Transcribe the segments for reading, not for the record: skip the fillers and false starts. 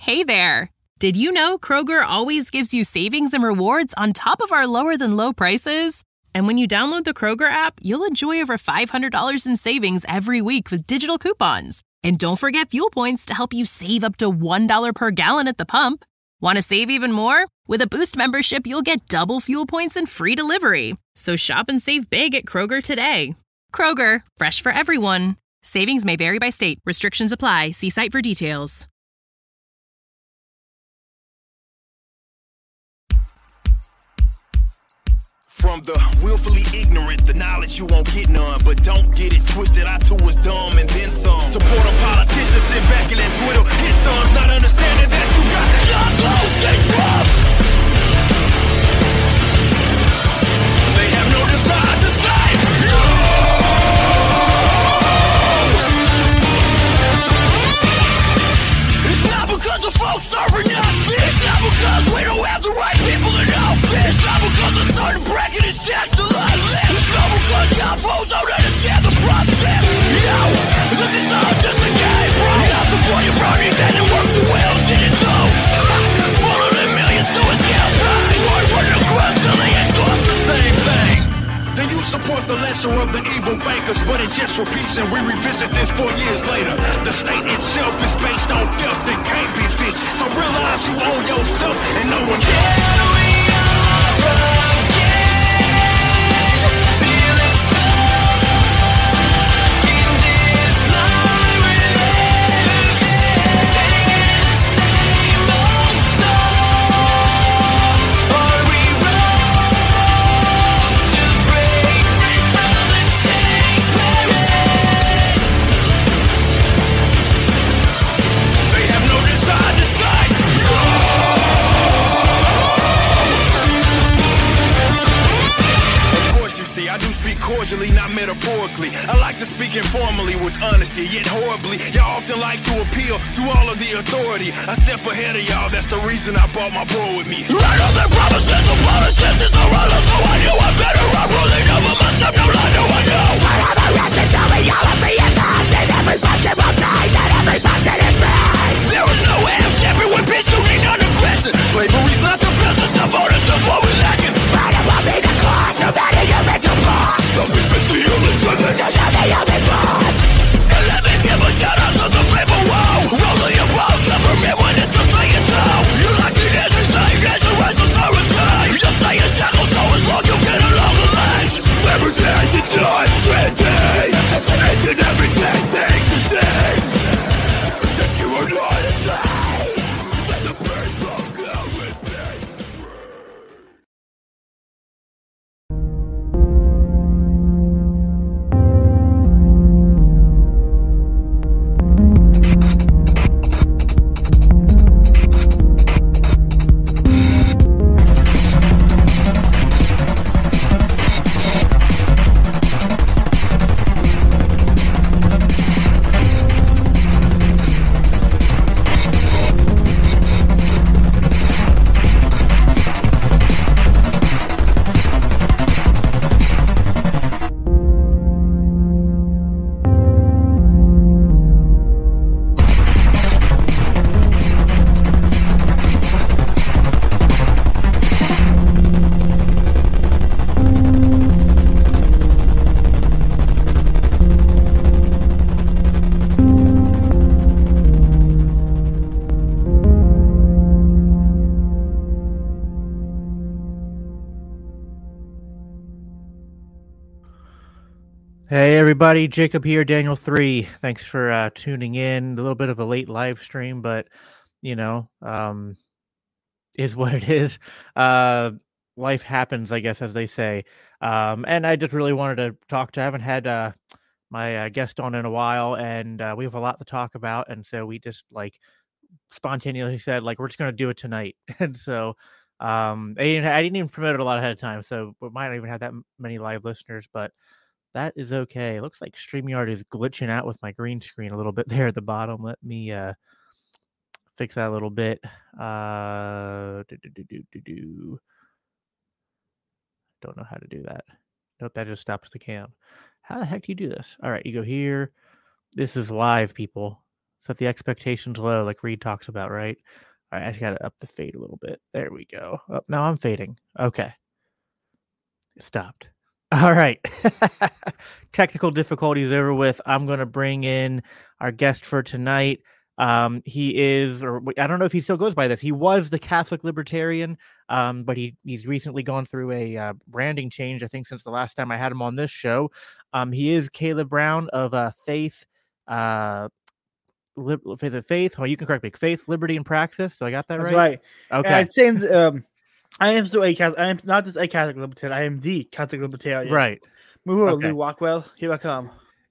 Hey there! Did you know Kroger always gives you savings and rewards on top of our lower-than-low prices? And when you download the Kroger app, you'll enjoy over $500 in savings every week with digital coupons. And don't forget fuel points to help you save up to $1 per gallon at the pump. Want to save even more? With a Boost membership, you'll get double fuel points and free delivery. So shop and save big at Kroger today. Kroger, fresh for everyone. Savings may vary by state. Restrictions apply. See site for details. From the willfully ignorant, the knowledge you won't get none. But don't get it twisted, I too was dumb and then some. Support a politician, sit back and then twiddle his thumbs, not understanding that you got your clothes and trust. They have no desire to save you. It's not because the folks serving us. It's not because we don't have the right people in office. It's not because the certain bracket is just a lot less. It's not because y'all folks don't understand the process. Yo, look, it's all just a game, bro. Y'all support your project and it works well, did it so? Follow the millions to its campaign. Boy, run across till they ain't cost the same thing. Then you support the lesser of the evil bankers, but it just repeats and we revisit this 4 years later. The state itself is based on filth that can't be fixed. So realize you owe yourself and no one else. I do speak cordially, not metaphorically. I like to speak informally with honesty, yet horribly. Y'all often like to appeal to all of the authority. I step ahead of y'all, that's the reason I brought my bro with me. Right on the promises of politicians around us, so I knew I better run ruling over myself, no lie, no I know. I have arrested ideology and thoughts in every possible time that every person is free. There is no way of stepping with pursuing non-aggression. Slavery's not the business of voters of what we're lacking. But it will be the cost of any individual boss. Something is the only truth, it's just how they only boss. And let me give a shout out to the people, whoa. Roll your balls, government when it's the thing it's all. You like it as insane, as the rest of authority. Just stay in shackles, so as long you get along the ledge. Everything is not trendy. And everything things to say. That you are not insane. Let the bird go with me. Hey everybody, Jacob here, Daniel 3. Thanks for tuning in. A little bit of a late live stream, but you know, is what it is. Life happens, I guess, as they say. And I just really wanted to talk to. I haven't had my guest on in a while, and we have a lot to talk about. And so we just like spontaneously said, like, we're just gonna do it tonight. And so I didn't even promote it a lot ahead of time, so we might not even have that many live listeners, but that is okay. It looks like StreamYard is glitching out with my green screen a little bit there at the bottom. Let me fix that a little bit. Don't know how to do that. Nope, that just stops the cam. How the heck do you do this? All right, you go here. This is live, people. Set the expectations low, like Reed talks about, right? All right, I just got to up the fade a little bit. There we go. Oh, now I'm fading. Okay. It stopped. All right. Technical difficulties over with. I'm going to bring in our guest for tonight. He is, or I don't know if he still goes by this. He was the Catholic Libertarian, but he's recently gone through a branding change, I think, since the last time I had him on this show. He is Caleb Brown of Faith, Faith. Oh, you can correct me. Faith, Liberty, and Praxis. So I got that That's right? right. Okay. And saying, I am still a Catholic. I am not just a Catholic Libertarian. I am the Catholic Libertarian. Right. Move on, Okay. Lou Rockwell. Here I come.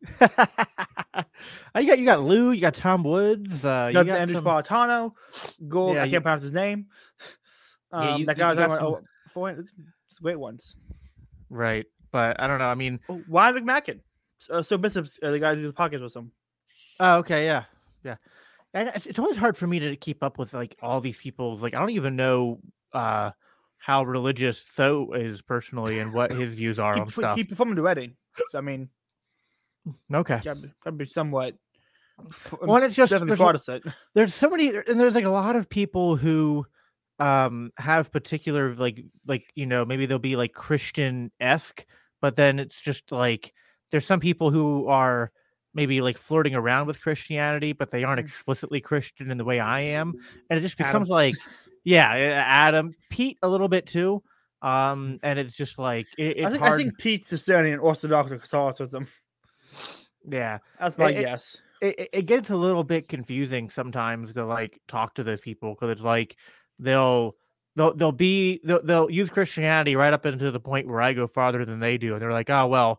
you got Lou, you got Tom Woods, you got Andrew Spartano, Gold. Yeah, I can't pronounce his name. That guy was some great ones. Right, but I don't know. I mean, Ryan McMacken, so Bishop's the guy who did the podcast with him. Oh, okay, yeah. And it's always hard for me to keep up with like all these people. Like I don't even know how religious Tho is personally and what his views are on stuff. He performed at the wedding, so I mean, okay, gotta be somewhat. Well, it's just there's so many, and there's like a lot of people who have particular like maybe they'll be like Christian-esque, but then it's just like there's some people who are maybe like flirting around with Christianity, but they aren't explicitly Christian in the way I am, and it just becomes like, yeah, Adam, Pete a little bit too, and it's just like it's hard. I think Pete's discerning in Orthodox Catholicism. Yeah, that's my guess. It gets a little bit confusing sometimes to like talk to those people because it's like they'll use Christianity right up into the point where I go farther than they do, and they're like, oh well,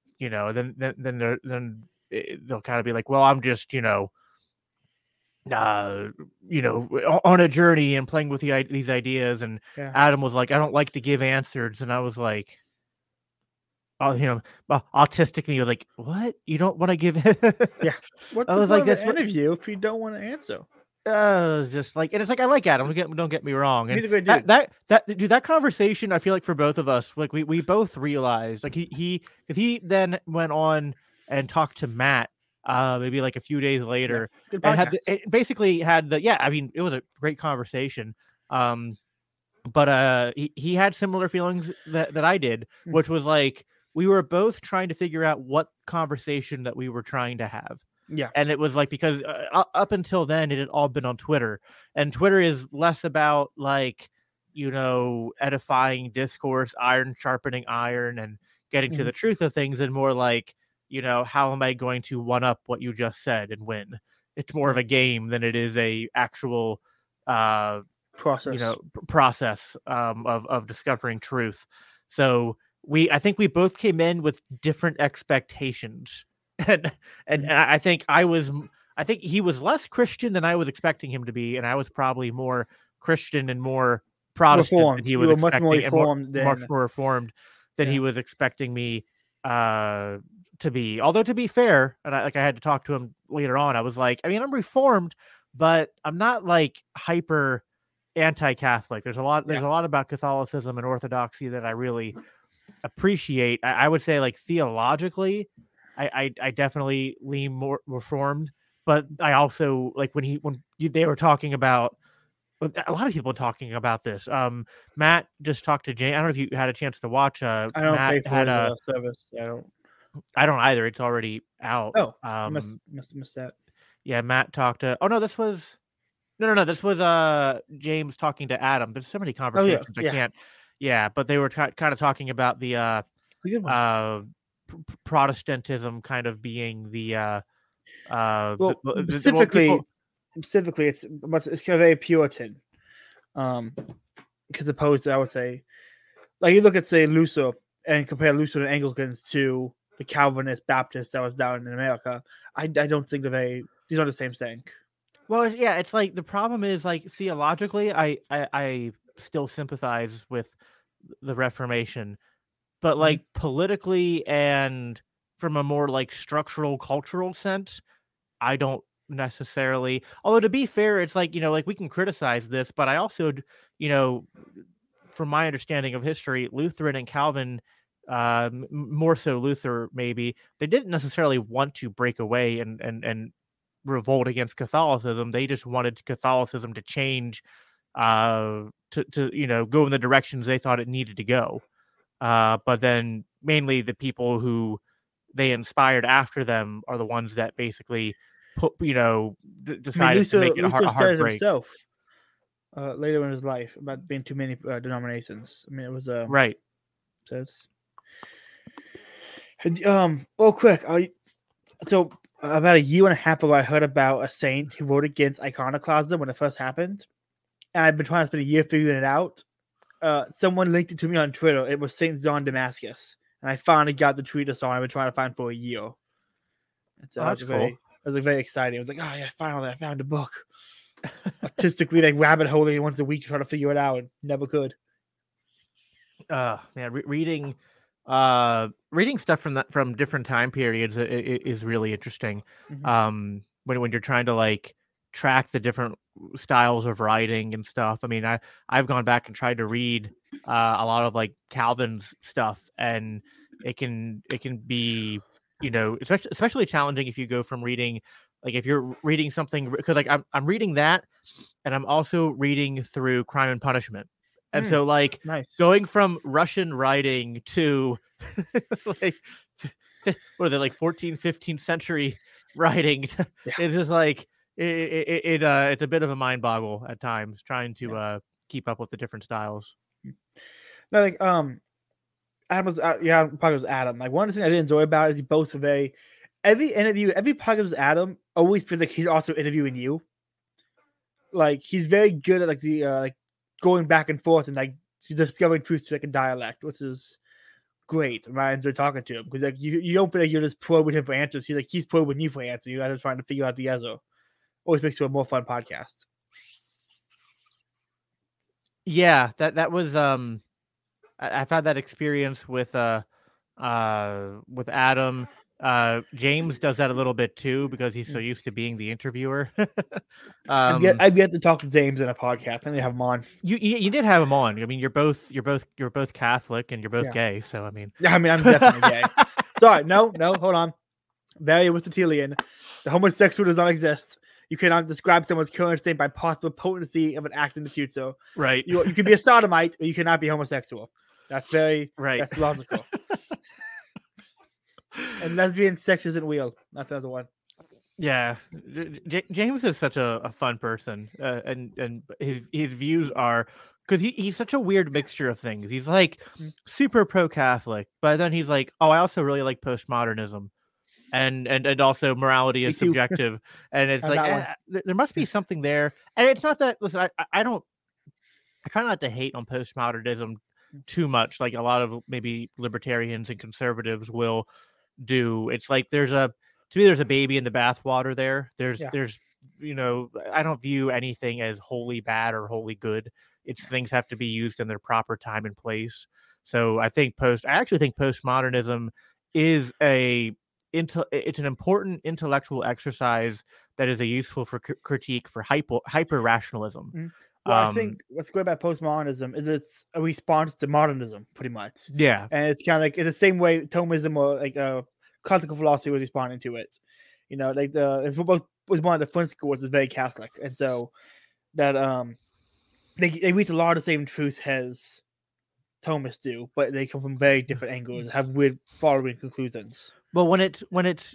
then they'll kind of be like, well, I'm just on a journey and playing with these ideas, and Adam was like, I don't like to give answers, and I was like, autistic me was like, what? You don't want to give yeah. What I was like, that's one of you if you don't want to answer. It's just like, and it's like I like Adam. Don't get me wrong. And he's a great dude. That conversation, I feel like for both of us, like we both realized, like he then went on and talked to Matt, maybe like a few days later, and basically had I mean, it was a great conversation. But he had similar feelings that I did, which was like, we were both trying to figure out what conversation that we were trying to have. Yeah. And it was like, because up until then, it had all been on Twitter. And Twitter is less about like, edifying discourse, iron sharpening iron, and getting to the truth of things, and more like, how am I going to one up what you just said and win? It's more of a game than it is a actual process of discovering truth. So I think we both came in with different expectations, and I think he was less Christian than I was expecting him to be, and I was probably more Christian and more Protestant than he was expecting, much more reformed than he was expecting me to be. Although, to be fair, and I had to talk to him later on, I was like, I mean, I'm reformed, but I'm not like hyper anti-Catholic. There's a lot about Catholicism and Orthodoxy that I really appreciate. I would say, like, theologically, I definitely lean more reformed, but I also like when they were talking about, a lot of people talking about this. Matt just talked to Jane. I don't know if you had a chance to watch. I don't pay for his service. I don't either. It's already out. Oh, must miss that. Yeah, Matt talked to. Oh no, this was. No. This was James talking to Adam. There's so many conversations I can't. Yeah, but they were kind of talking about the Protestantism kind of being the specifically it's kind of very Puritan, because opposed to, I would say, like, you look at, say, Luther and compare Luther and Anglicans to the Calvinist Baptists that was down in America. I don't think these are the same thing. Well, yeah, it's like the problem is, like, theologically, I still sympathize with the Reformation, but like politically and from a more like structural cultural sense, I don't necessarily. Although, to be fair, it's like, like, we can criticize this, but I also, from my understanding of history, Lutheran and Calvin, more so Luther, maybe, they didn't necessarily want to break away and revolt against Catholicism. They just wanted Catholicism to change, to go in the directions they thought it needed to go. But then mainly the people who they inspired after them are the ones that basically decided to make it a hard said break. Himself later in his life about being too many denominations. I mean, it was right. So it's quick. So about a year and a half ago, I heard about a saint who wrote against iconoclasm when it first happened, and I've been trying to spend a year figuring it out. Someone linked it to me on Twitter. It was Saint John Damascus, and I finally got the treatise on. I've been trying to find for a year. That's cool. It was very exciting. It was like, oh yeah, finally I found a book. Artistically, like rabbit holing once a week to try to figure it out. Never could. Man, reading stuff from different time periods is really interesting. Mm-hmm. When you're trying to like track the different styles of writing and stuff. I mean, I've gone back and tried to read a lot of like Calvin's stuff, and it can be, especially challenging if you go from reading, like if you're reading something, because like I'm reading that, and I'm also reading through Crime and Punishment. And so like nice. Going from Russian writing to like, what are they, like 14th, 15th century writing? It's just like, it's a bit of a mind boggle at times trying to keep up with the different styles. No, like Adam was Adam. Like one of the things I did enjoy about it is he boasts of every interview, every podcast with Adam always feels like he's also interviewing you. Like he's very good at like the like going back and forth and like discovering truths to like a dialect, which is great. Ryan's there talking to him because like you don't feel like you're just probing him for answers. He's probing you for answers. You guys are trying to figure out the answer. Always makes it a more fun podcast. Yeah, that was I've had that experience with Adam. James does that a little bit too because he's so used to being the interviewer. I've yet to talk to James in a podcast. I need to have him on. You did have him on. I mean, you're both Catholic and you're both gay. So I mean, I'm definitely gay. Sorry, no, hold on. Very Aristotelian. The homosexual does not exist. You cannot describe someone's current state by possible potency of an act in the future. Right. You can be a sodomite, but you cannot be homosexual. That's very right. That's logical. And lesbian sex isn't real. That's another one. Yeah, James is such a fun person, and his views are, because he's such a weird mixture of things. He's like super pro-Catholic, but then he's like, oh, I also really like postmodernism, and also morality is subjective, and it's like there must be something there. And it's not that. Listen, I try not to hate on postmodernism too much, like a lot of maybe libertarians and conservatives will do. It's like there's a baby in the bathwater there. There's I don't view anything as wholly bad or wholly good. It's things have to be used in their proper time and place. So I actually think postmodernism is it's an important intellectual exercise that is a useful critique for hyper rationalism. Mm-hmm. Well, I think what's great about postmodernism is it's a response to modernism, pretty much. Yeah, and it's kind of like it's the same way Thomism or like classical philosophy was responding to it. Like it was one of the French schools is very Catholic, and so that they reach a lot of the same truths as Thomists do, but they come from very different angles and have weird following conclusions. Well, when it's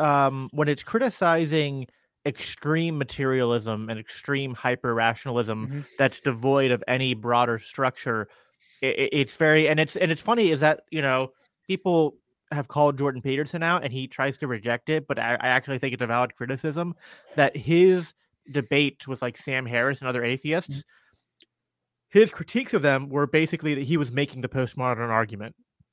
criticizing extreme materialism and extreme hyper rationalism that's devoid of any broader structure, it's very and it's funny is that people have called Jordan Peterson out and he tries to reject it, but I actually think it's a valid criticism that his debate with like Sam Harris and other atheists, his critiques of them were basically that he was making the postmodern argument,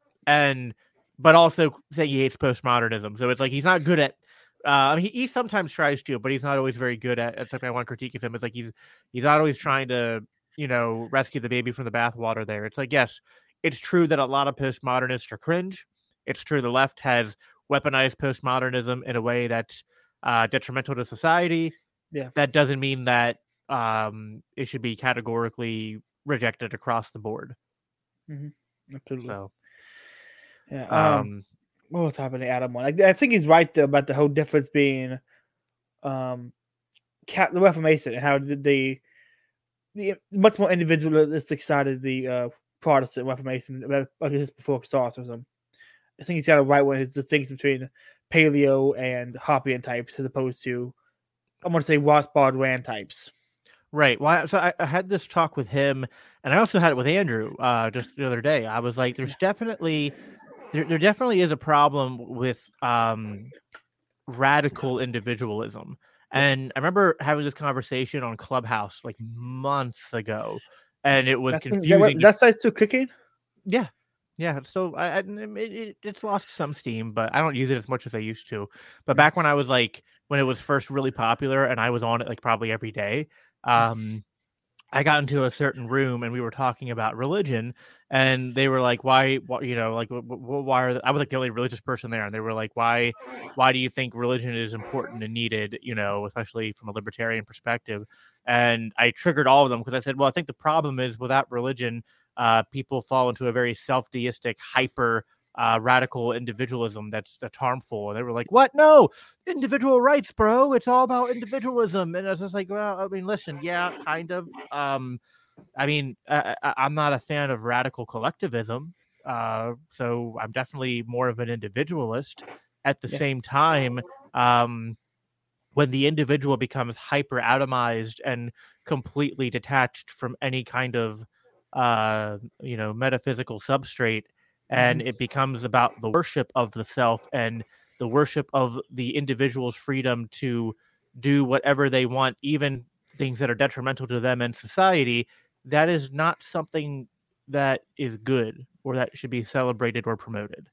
but also saying he hates postmodernism. So it's like he's not good at. He sometimes tries to, but he's not always very good at. It's like my one critique of him is like he's not always trying to rescue the baby from the bathwater. There, it's like yes, it's true that a lot of postmodernists are cringe. It's true the left has weaponized postmodernism in a way that's detrimental to society. Yeah, that doesn't mean that it should be categorically rejected across the board. Absolutely. So, yeah. What was happening to Adam one? I think he's right though about the whole difference being the Reformation and how the much more individualistic side of the Protestant Reformation before Catholicism. I think he's got it right when his distinction between paleo and Hoppian types as opposed to, I want to say, Rothbard Rand types. Right. Well, so I had this talk with him, and I also had it with Andrew just the other day. I was like, there's definitely there definitely is a problem with radical individualism. And I remember having this conversation on Clubhouse like months ago, and it was confusing. That site's still cooking? Yeah. So it's lost some steam, but I don't use it as much as I used to. But back when I was when it was first really popular and I was on it like probably every day, I got into a certain room and we were talking about religion, and they were like, why are I was like the only religious person there, and they were like, why do you think religion is important and needed, especially from a libertarian perspective? And I triggered all of them because I said, well, I think the problem is without religion, people fall into a very self-deistic, hyper radical individualism that's harmful. And they were like, what? No, individual rights, bro. It's all about individualism. And I was just like, well, I mean, listen, yeah, kind of. I'm not a fan of radical collectivism. So I'm definitely more of an individualist. At the same time, when the individual becomes hyper atomized and completely detached from any kind of metaphysical substrate, and it becomes about the worship of the self and the worship of the individual's freedom to do whatever they want, even things that are detrimental to them and society, that is not something that is good or that should be celebrated or promoted.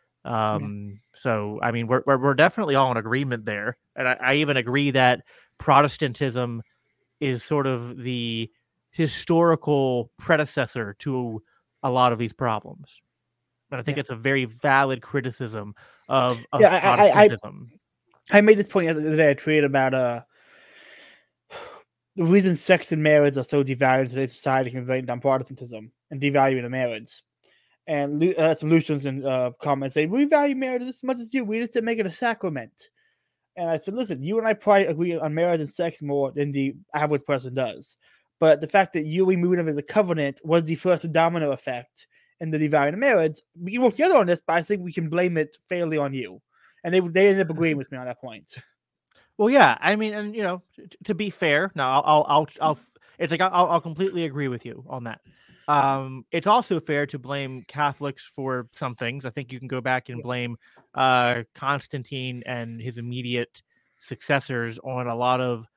So, I mean, we're definitely all in agreement there. And I even agree that Protestantism is sort of the historical predecessor to a lot of these problems. And I think it's a very valid criticism of Protestantism. I made this point the other day. I tweeted about the reason sex and marriage are so devalued in today's society can blame on Protestantism and devaluing the marriage. And some Lutherans in comments say, we value marriage as much as you. We just didn't make it a sacrament. And I said, listen, you and I probably agree on marriage and sex more than the average person does. But the fact that you removing them as a covenant was the first domino effect in the devaluing of marriage. We can work together on this, but I think we can blame it fairly on you. And they ended up agreeing with me on that point. Well, yeah, I mean, and to be fair, now I'll completely agree with you on that. It's also fair to blame Catholics for some things. I think you can go back and blame Constantine and his immediate successors on a lot of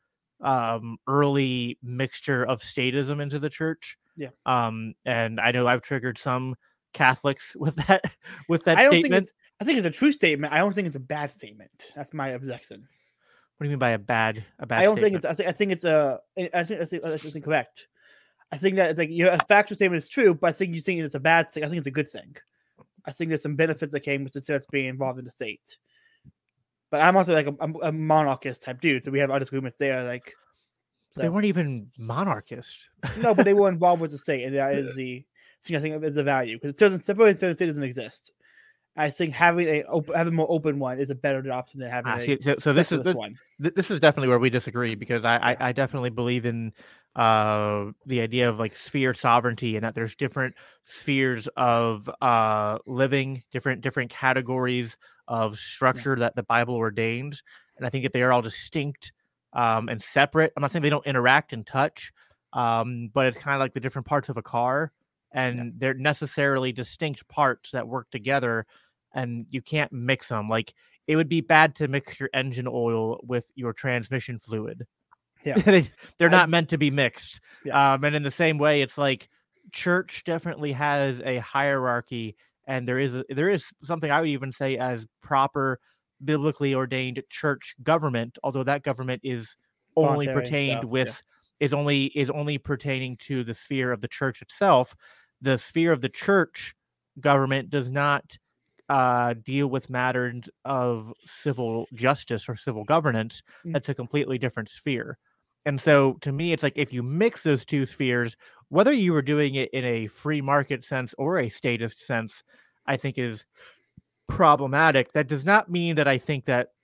early mixture of statism into the church. Yeah. And I know I've triggered some Catholics with that statement. I think it's a true statement. I don't think it's a bad statement. That's my objection. What do you mean by a bad I don't statement? think it's incorrect. I think that it's like a factual statement is true, but I think you think it's a bad thing. I think it's a good thing. I think there's some benefits that came with the church being involved in the state. But I'm also like a monarchist type dude, so we have our disagreements there. Like, so. They weren't even monarchist. No, but they were involved with the state, and that is the thing I think is the value because separating church and state doesn't exist. I think having a more open one is a better option than having this is definitely where we disagree, because I definitely believe in the idea of like sphere sovereignty, and that there's different spheres of living, different categories of structure that the Bible ordains, and I think that they are all distinct and separate. I'm not saying they don't interact and touch, but it's kind of like the different parts of a car, and they're necessarily distinct parts that work together, and you can't mix them. Like, it would be bad to mix your engine oil with your transmission fluid. Yeah, they're not meant to be mixed. Yeah. And in the same way, it's like church definitely has a hierarchy, and there is something I would even say as proper biblically ordained church government, although that government is only pertained is only pertaining to the sphere of the church itself. The sphere of the church government does not deal with matters of civil justice or civil governance. That's a completely different sphere. And so to me, it's like if you mix those two spheres, whether you were doing it in a free market sense or a statist sense, I think is problematic. That does not mean that I think that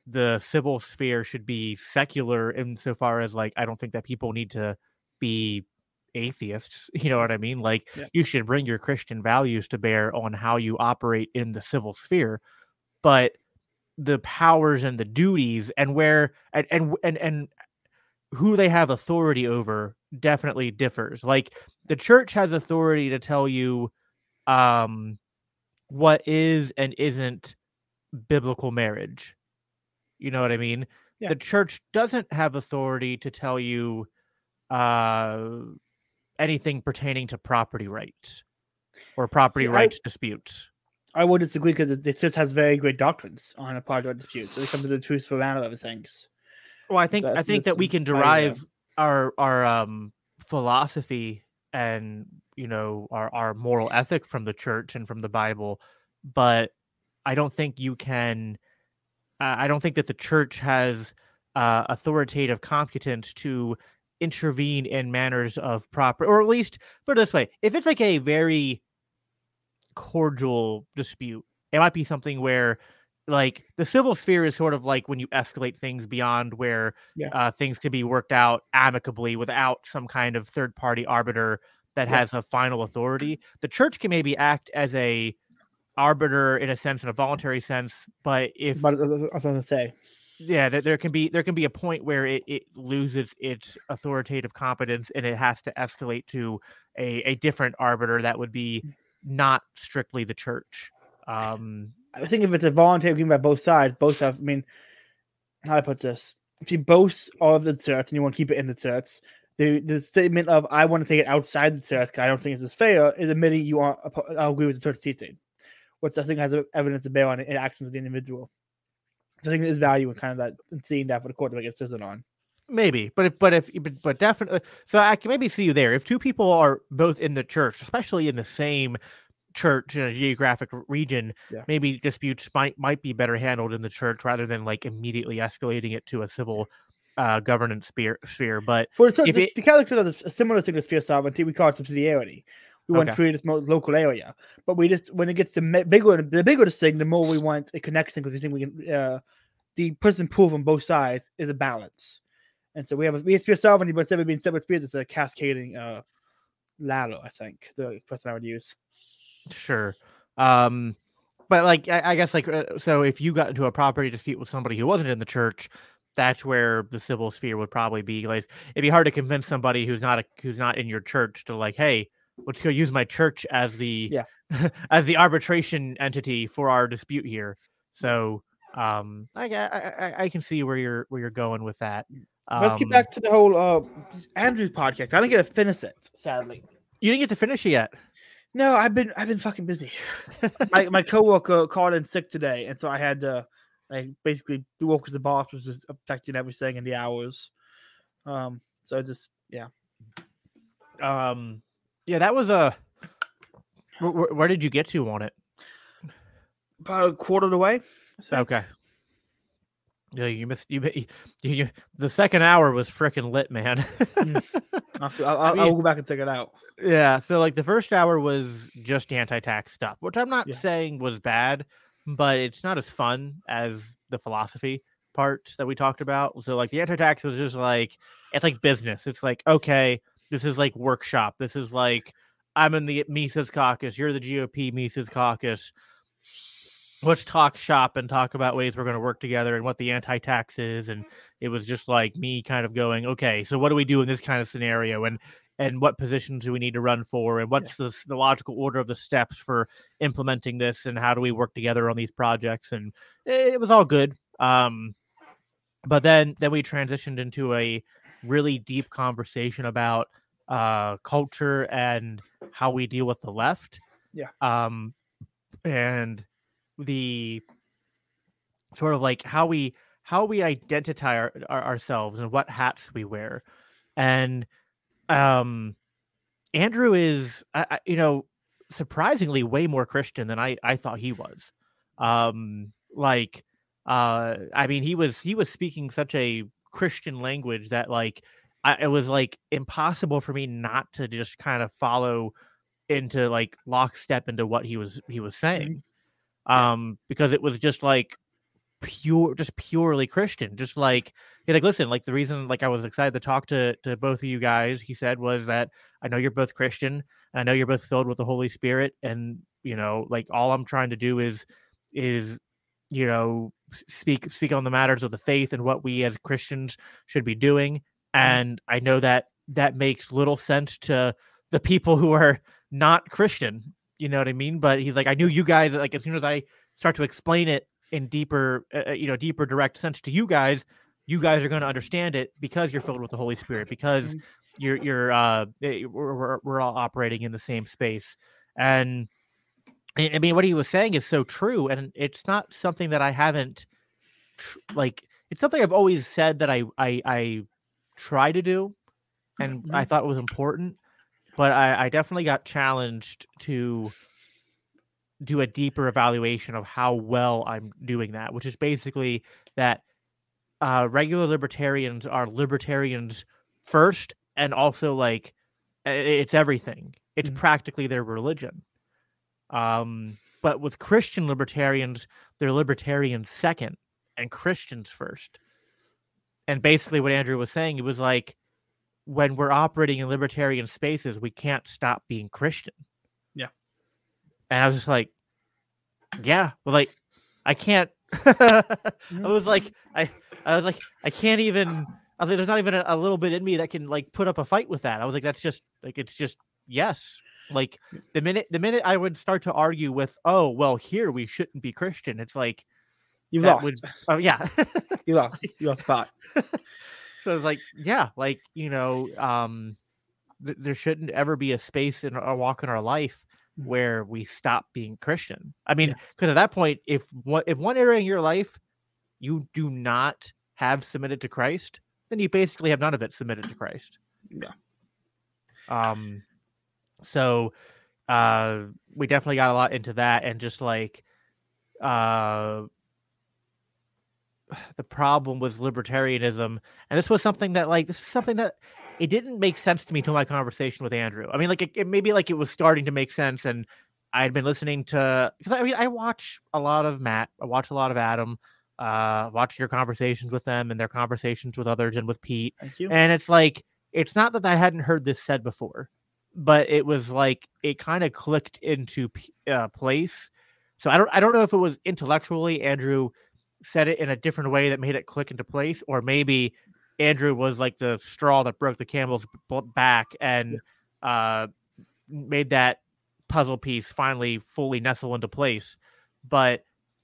the civil sphere should be secular insofar as like I don't think that people need to be atheists. You know what I mean? Like Yeah. you should bring your Christian values to bear on how you operate in the civil sphere, but the powers and the duties and where and who they have authority over definitely differs. Like the church has authority to tell you what is and isn't biblical marriage. You know what I mean? Yeah. The church doesn't have authority to tell you anything pertaining to property rights or property rights disputes. I would disagree because the church has very great doctrines on a property right dispute. When it comes to the truth for manner of things. Well, I think that we can derive our philosophy and our moral ethic from the church and from the Bible, but I don't think you can. I don't think that the church has authoritative competence to intervene in manners of proper, or at least put it this way: if it's like a very cordial dispute, it might be something where. Like the civil sphere is sort of like when you escalate things beyond where things can be worked out amicably without some kind of third party arbiter that has a final authority. The church can maybe act as a arbiter in a sense, in a voluntary sense, but I was going to say, that there can be a point where it loses its authoritative competence and it has to escalate to a different arbiter that would be not strictly the church. I think if it's a voluntary agreement by both sides, both have. I mean, how do I put this? If you boast all of the church and you want to keep it in the church, the statement of "I want to take it outside the church because I don't think it's as fair" is admitting you are. I'll agree with the church teaching, which I think has evidence to bear on it in actions of the individual. So I think there's value in kind of that and seeing that for the court to make a decision on. Maybe, but definitely. So I can maybe see you there if two people are both in the church, especially in the same church in a geographic region, maybe disputes might be better handled in the church rather than like immediately escalating it to a civil governance sphere. But the Catholic Church has a similar thing to sphere sovereignty. We call it subsidiarity. We want to create this local area, but we just when it gets to the bigger the thing, the more we want a connection because we think we can. The person pull from both sides is a balance, and so we have sphere sovereignty, but instead of being separate spheres, it's a cascading ladder. I think the person I would use. Sure. But like, I guess like, so if you got into a property dispute with somebody who wasn't in the church, that's where the civil sphere would probably be. Like, it'd be hard to convince somebody who's not in your church to like, hey, let's go use my church as the as the arbitration entity for our dispute here. So, I can see where you're going with that. Let's get back to the whole Andrew's podcast. I didn't get to finish it, sadly. You didn't get to finish it yet. No, I've been fucking busy. my coworker called in sick today, and so I had to basically do work as a boss, was just affecting everything in the hours. So just that was a. Where did you get to on it? About a quarter of the way. Okay. Yeah, you missed. You the second hour was freaking lit, man. I'll go back and check it out. Yeah, so like the first hour was just anti-tax stuff, which I'm not saying was bad, but it's not as fun as the philosophy parts that we talked about. So like the anti-tax was just like, it's like business. It's like, okay, this is like workshop. This is like, I'm in the Mises caucus. You're the GOP Mises caucus. Let's talk shop and talk about ways we're going to work together and what the anti-tax is. And it was just like me kind of going, okay, so what do we do in this kind of scenario? And what positions do we need to run for? And what's the logical order of the steps for implementing this? And how do we work together on these projects? And it was all good. But then we transitioned into a really deep conversation about culture and how we deal with the left. Yeah. And the sort of like how we identify ourselves and what hats we wear. And Andrew is, surprisingly way more Christian than I thought he was. I mean, he was speaking such a Christian language that like it was like impossible for me not to just kind of follow into like lockstep into what he was saying. Because it was just like purely Christian. Just like, listen, like the reason like I was excited to talk to both of you guys, he said, was that I know you're both Christian and I know you're both filled with the Holy Spirit, and like all I'm trying to do is speak on the matters of the faith and what we as Christians should be doing. And I know that makes little sense to the people who are not Christian, you know what I mean? But he's like, I knew you guys, like as soon as I start to explain it in deeper direct sense to you guys are going to understand it because you're filled with the Holy Spirit, because we're all operating in the same space. And I mean, what he was saying is so true, and it's not something that I haven't it's something I've always said that I try to do, and I thought it was important, but I definitely got challenged to do a deeper evaluation of how well I'm doing that, which is basically that regular libertarians are libertarians first, and also like it's everything. It's practically their religion. But with Christian libertarians, they're libertarians second and Christians first. And basically what Andrew was saying, it was like, when we're operating in libertarian spaces, we can't stop being Christian. Yeah. And I was just like, yeah, well, like, I can't, I was like, I can't even, I think there's not even a little bit in me that can like put up a fight with that. I was like, that's just like, it's just, yes. Like the minute I would start to argue with, oh, well, here we shouldn't be Christian, it's like, you lost. Oh yeah. You lost spot. So it's like, yeah, like, there shouldn't ever be a space in our walk in our life where we stop being Christian. I mean, because at that point, if one area in your life you do not have submitted to Christ, then you basically have none of it submitted to Christ. Yeah. So we definitely got a lot into that, and just like the problem with libertarianism, and this is something that it didn't make sense to me until my conversation with Andrew. I mean, like it maybe like it was starting to make sense, and I had been listening to, because I mean I watch a lot of Matt, I watch a lot of Adam, watch your conversations with them and their conversations with others and with Pete. Thank you. And it's like, it's not that I hadn't heard this said before, but it was like it kind of clicked into place. So I don't know if it was intellectually Andrew said it in a different way that made it click into place, or maybe Andrew was like the straw that broke the camel's back and made that puzzle piece finally fully nestle into place. But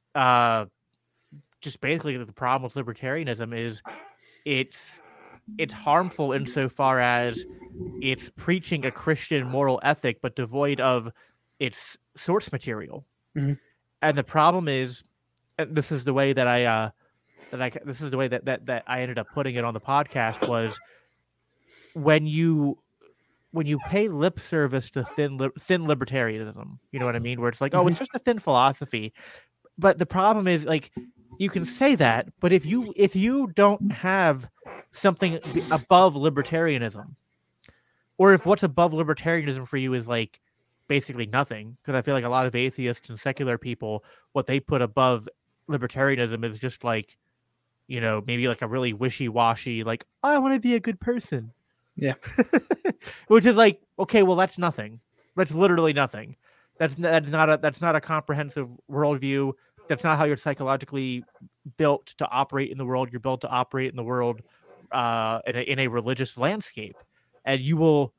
just basically the problem with libertarianism is it's harmful insofar as it's preaching a Christian moral ethic but devoid of its source material. Mm-hmm. And the problem is, this is the way that I ended up putting it on the podcast, was when you pay lip service to thin libertarianism, you know what I mean? Where it's like, oh, it's just a thin philosophy. But the problem is, like, you can say that, but if you don't have something above libertarianism, or if what's above libertarianism for you is like basically nothing, because I feel like a lot of atheists and secular people, what they put above libertarianism is just like, maybe like a really wishy-washy, like, I want to be a good person. Yeah. Which is like, okay, well, that's nothing. That's literally nothing. That's not a comprehensive worldview. That's not how you're psychologically built to operate in the world. You're built to operate in the world in a religious landscape. And you will,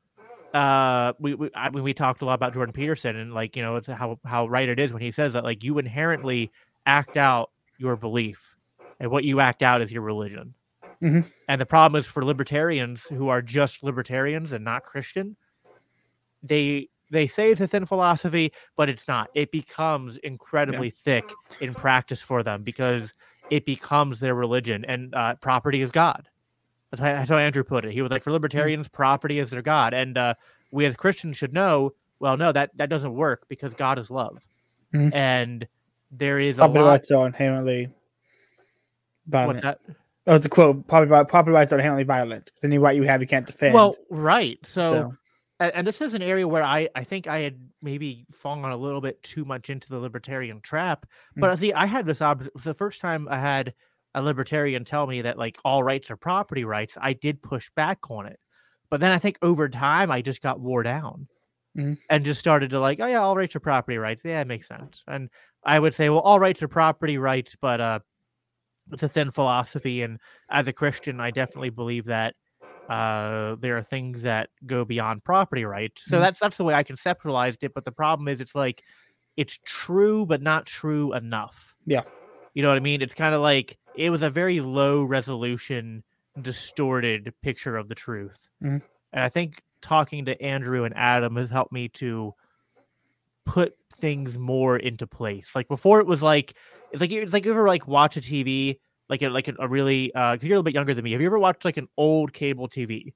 we talked a lot about Jordan Peterson, and like, it's how right it is when he says that, like, you inherently act out your belief, and what you act out is your religion. Mm-hmm. And the problem is, for libertarians who are just libertarians and not Christian, they say it's a thin philosophy, but it's not. It becomes incredibly thick in practice for them, because it becomes their religion, and property is God. That's how Andrew put it. He was like, for libertarians, property is their God. And we as Christians should know, well, no, that doesn't work, because God is love. Mm-hmm. And there is property a lot... rights are inherently violent. What's that? Oh, it's a quote. Property rights are inherently violent. Any right you have, you can't defend. Well, right. So and this is an area where I think I had maybe fallen a little bit too much into the libertarian trap. But see, I had this the first time I had a libertarian tell me that like all rights are property rights, I did push back on it. But then I think over time I just got wore down and just started to like, oh yeah, all rights are property rights. Yeah, it makes sense. And I would say, well, all rights are property rights, but it's a thin philosophy. And as a Christian, I definitely believe that there are things that go beyond property rights. So that's the way I conceptualized it. But the problem is it's like, it's true, but not true enough. Yeah. You know what I mean? It's kind of like, it was a very low resolution, distorted picture of the truth. And I think talking to Andrew and Adam has helped me to put things more into place. Like before it was like, it's like you ever like watch a TV, like a really, cause you're a little bit younger than me. Have you ever watched like an old cable TV?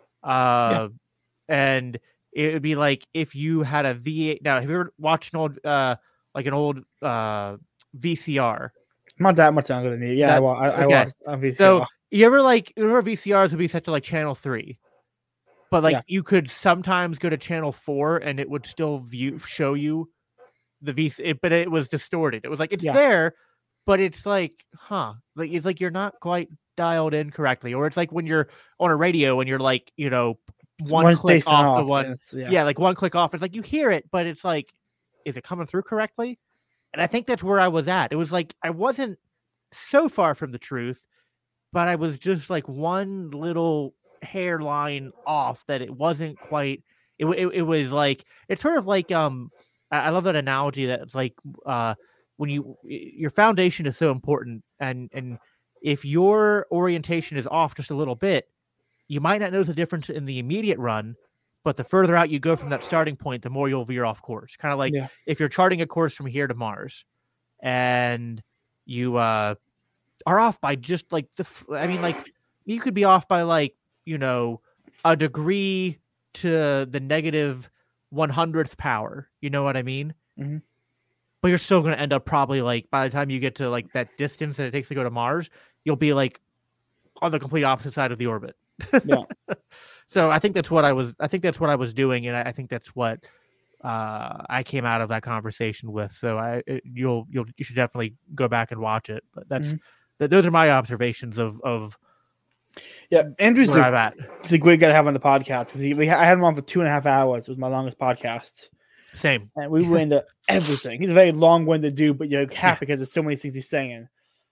And it would be like, if you had a V8, now have you ever watched an old, like an old, VCR? Not that much younger than me. Yeah, I watched on VCR. So you ever like, remember VCRs would be set to like channel 3, but like you could sometimes go to channel 4 and it would still show you the VC, but it was distorted. It was like, it's there, but it's like, like it's like you're not quite dialed in correctly. Or it's like when you're on a radio and you're like, you know, one click off the one. Like one click off. It's like you hear it, but it's like, is it coming through correctly? And I think that's where I was at. It was like, I wasn't so far from the truth, but I was just like one little hairline off that it wasn't quite, it was like, it's sort of like, I love that analogy that it's like, when your foundation is so important, and if your orientation is off just a little bit, you might not notice the difference in the immediate run, but the further out you go from that starting point, the more you'll veer off course. Kind of like if you're charting a course from here to Mars, and you are off by just like like you could be off by like, you know, a degree to the negative 100th power. You know what I mean? But you're still going to end up probably like, by the time you get to like that distance that it takes to go to Mars, you'll be like on the complete opposite side of the orbit. So I think that's what I was doing, and I think that's what I came out of that conversation with. So you should definitely go back and watch it. But that's those are my observations of Andrew's where I'm at. He's a great guy to have on the podcast because I had him on for 2.5 hours. It was my longest podcast. Same, and we went into everything. He's a very long-winded dude, but you're happy because there's so many things he's saying.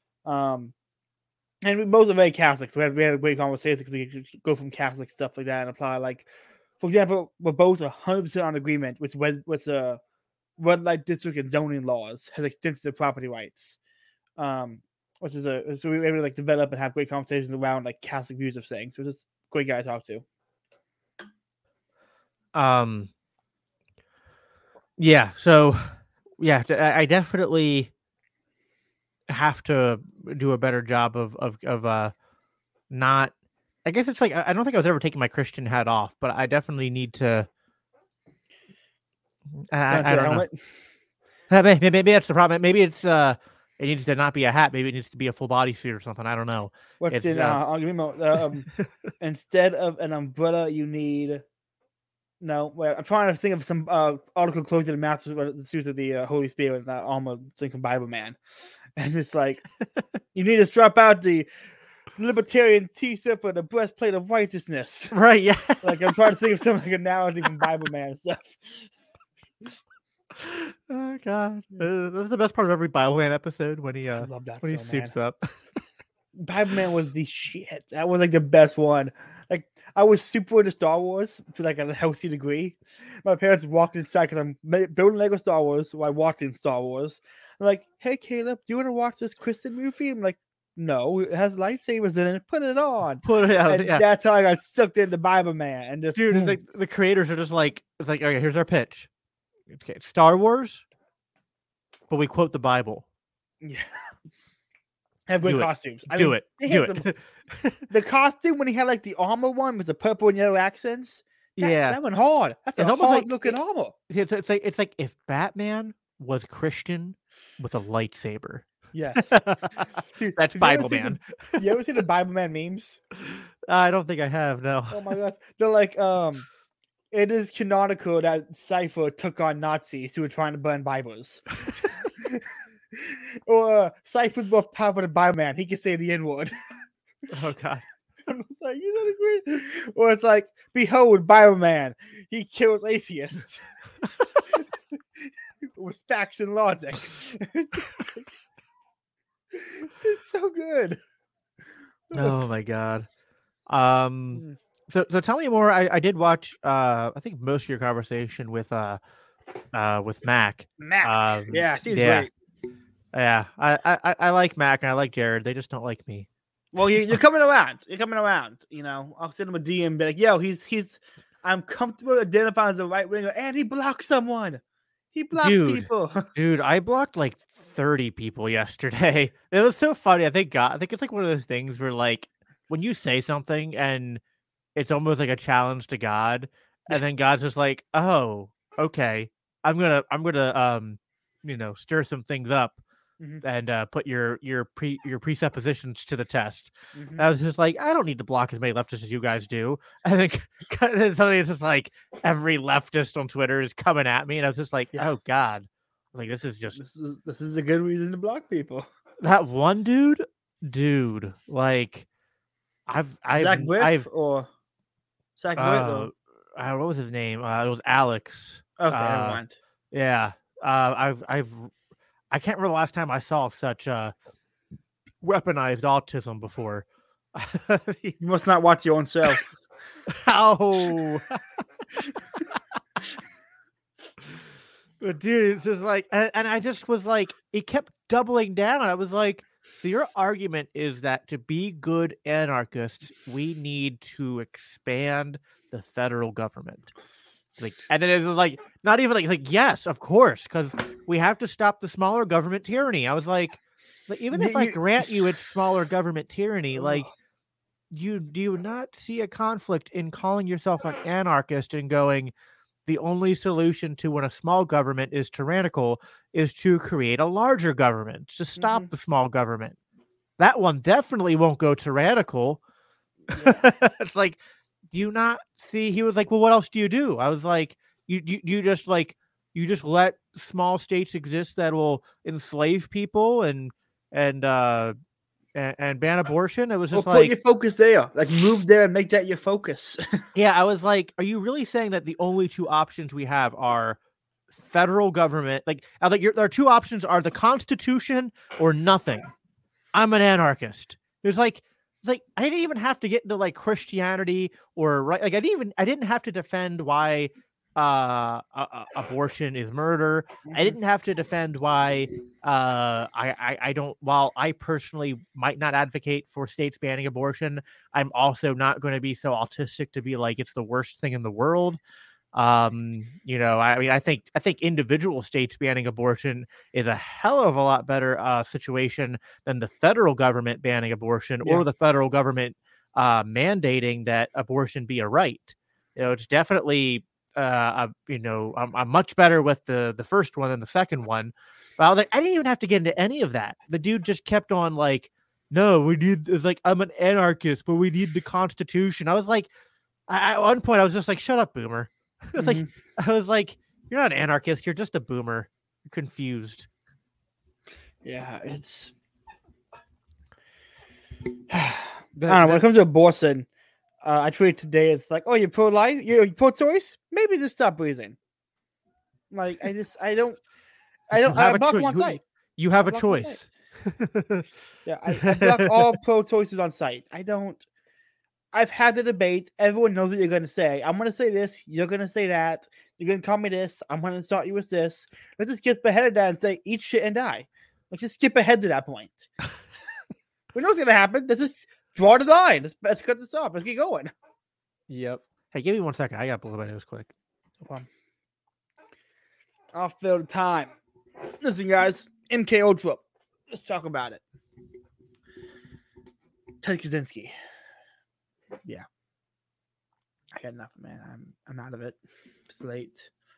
And we both are very Catholic. So we had a great conversation because we could go from Catholic stuff like that and apply, like, for example, we're both 100% on agreement with red light district and zoning laws has extensive property rights, which is so we were able to like develop and have great conversations around like Catholic views of things. So it's a great guy to talk to. So I definitely have to do a better job of not, I guess it's like, I don't think I was ever taking my Christian hat off, but I definitely need to, I don't know. Maybe that's the problem. Maybe it's, it needs to not be a hat. Maybe it needs to be a full body suit or something. I don't know. What's in, instead of an umbrella, you need, no, wait, I'm trying to think of some article close to the Master the suits of the Holy Spirit, and almost think of Bible Man. And it's like, you need to strap out the libertarian t-shirt for the breastplate of righteousness. Right, yeah. Like, I'm trying to think of some like analogy from Bible Man and stuff. Oh, God. That's the best part of every Bible Man episode, when he suits up. Bible Man was the shit. That was like the best one. Like, I was super into Star Wars to like a healthy degree. My parents walked inside because I'm building Lego Star Wars while watching Star Wars. I'm like, hey, Caleb, do you want to watch this Christian movie? I'm like, no, it has lightsabers in it. Put it on. That's how I got sucked into Bible Man. And just, dude, it's like, the creators are just like, it's like, okay, here's our pitch. Okay, Star Wars, but we quote the Bible. Yeah. Have great costumes. Do it. The costume when he had like the armor one with the purple and yellow accents. That went hard. That's almost hard looking armor. It's like if Batman was Christian with a lightsaber. Yes. Dude, that's Bible Man. You ever seen the Bible Man memes? I don't think I have. No. Oh my God. They're like it is canonical that Cypher took on Nazis who were trying to burn Bibles. Or Cypher's more powerful than Bioman. He can say the N-word. Oh God. I'm just like, you don't agree? Or it's like, behold, Bioman. He kills atheists. With facts and logic. It's so good. Oh my God. So tell me more. I did watch I think most of your conversation with Mac. Mac. Yeah, he's yeah. great. Yeah. I like Mac and I like Jared. They just don't like me. Well, you're coming around. You're coming around. You know, I'll send him a DM and be like, yo, he's I'm comfortable identifying as a right winger, and he blocked someone. He blocked people. Dude, I blocked like 30 people yesterday. It was so funny. I think it's like one of those things where like when you say something and it's almost like a challenge to God, and then God's just like, oh, okay, I'm gonna stir some things up and put your presuppositions to the test. I was just like, I don't need to block as many leftists as you guys do. I think suddenly it's just like every leftist on Twitter is coming at me, and I was just like, oh God, like this is a good reason to block people. That one dude, like Zach Britt or Zach Britt. What was his name? It was Alex. Okay, never mind. Yeah, I can't remember the last time I saw such weaponized autism before. You must not watch your own show. Oh. But dude, it's just like, and I just was like, it kept doubling down. I was like, so your argument is that to be good anarchists, we need to expand the federal government. Like, and then it was like, not even like yes, of course, because we have to stop the smaller government tyranny. I was like even if I grant you it's smaller government tyranny, like, do you not see a conflict in calling yourself an anarchist and going, the only solution to when a small government is tyrannical is to create a larger government to stop the small government? That one definitely won't go tyrannical. Yeah. It's like, do you not see? He was like, well, what else do you do? I was like, you just let small states exist that will enslave people and ban abortion. It was just put your focus there, like move there and make that your focus. Yeah, I was like, are you really saying that the only two options we have are federal government? Like there are two options: are the Constitution or nothing. I'm an anarchist. There's like I didn't even have to get into like Christianity or right. Like I didn't have to defend why abortion is murder. I didn't have to defend why I don't. While I personally might not advocate for states banning abortion, I'm also not going to be so autistic to be like it's the worst thing in the world. I mean, I think individual states banning abortion is a hell of a lot better situation than the federal government banning abortion or the federal government mandating that abortion be a right. It's definitely I'm much better with the first one than the second one. But I was like, I didn't even have to get into any of that. The dude just kept on like, no, it's like, I'm an anarchist, but we need the Constitution. I was like, at one point I was just like, shut up, boomer. I was like, you're not an anarchist, you're just a boomer. You're confused. Yeah, it's I don't know, when it comes to abortion, I tweeted today, it's like, oh, you're pro-life? You're pro-choice? Maybe just stop breathing. Like, I block one site. You have a choice. Yeah, I block all pro-choices on site. I've had the debate. Everyone knows what you're going to say. I'm going to say this. You're going to say that. You're going to call me this. I'm going to start you with this. Let's just skip ahead of that and say, eat shit and die. Let's just skip ahead to that point. We know what's going to happen. Let's just draw the line. Let's cut this off. Let's get going. Yep. Hey, give me 1 second. I got to blow my nose quick. Okay. I'll fill the time. Listen, guys. MK Ultra. Let's talk about it. Ted Kaczynski. Yeah. I got nothing, man. I'm out of it. It's late.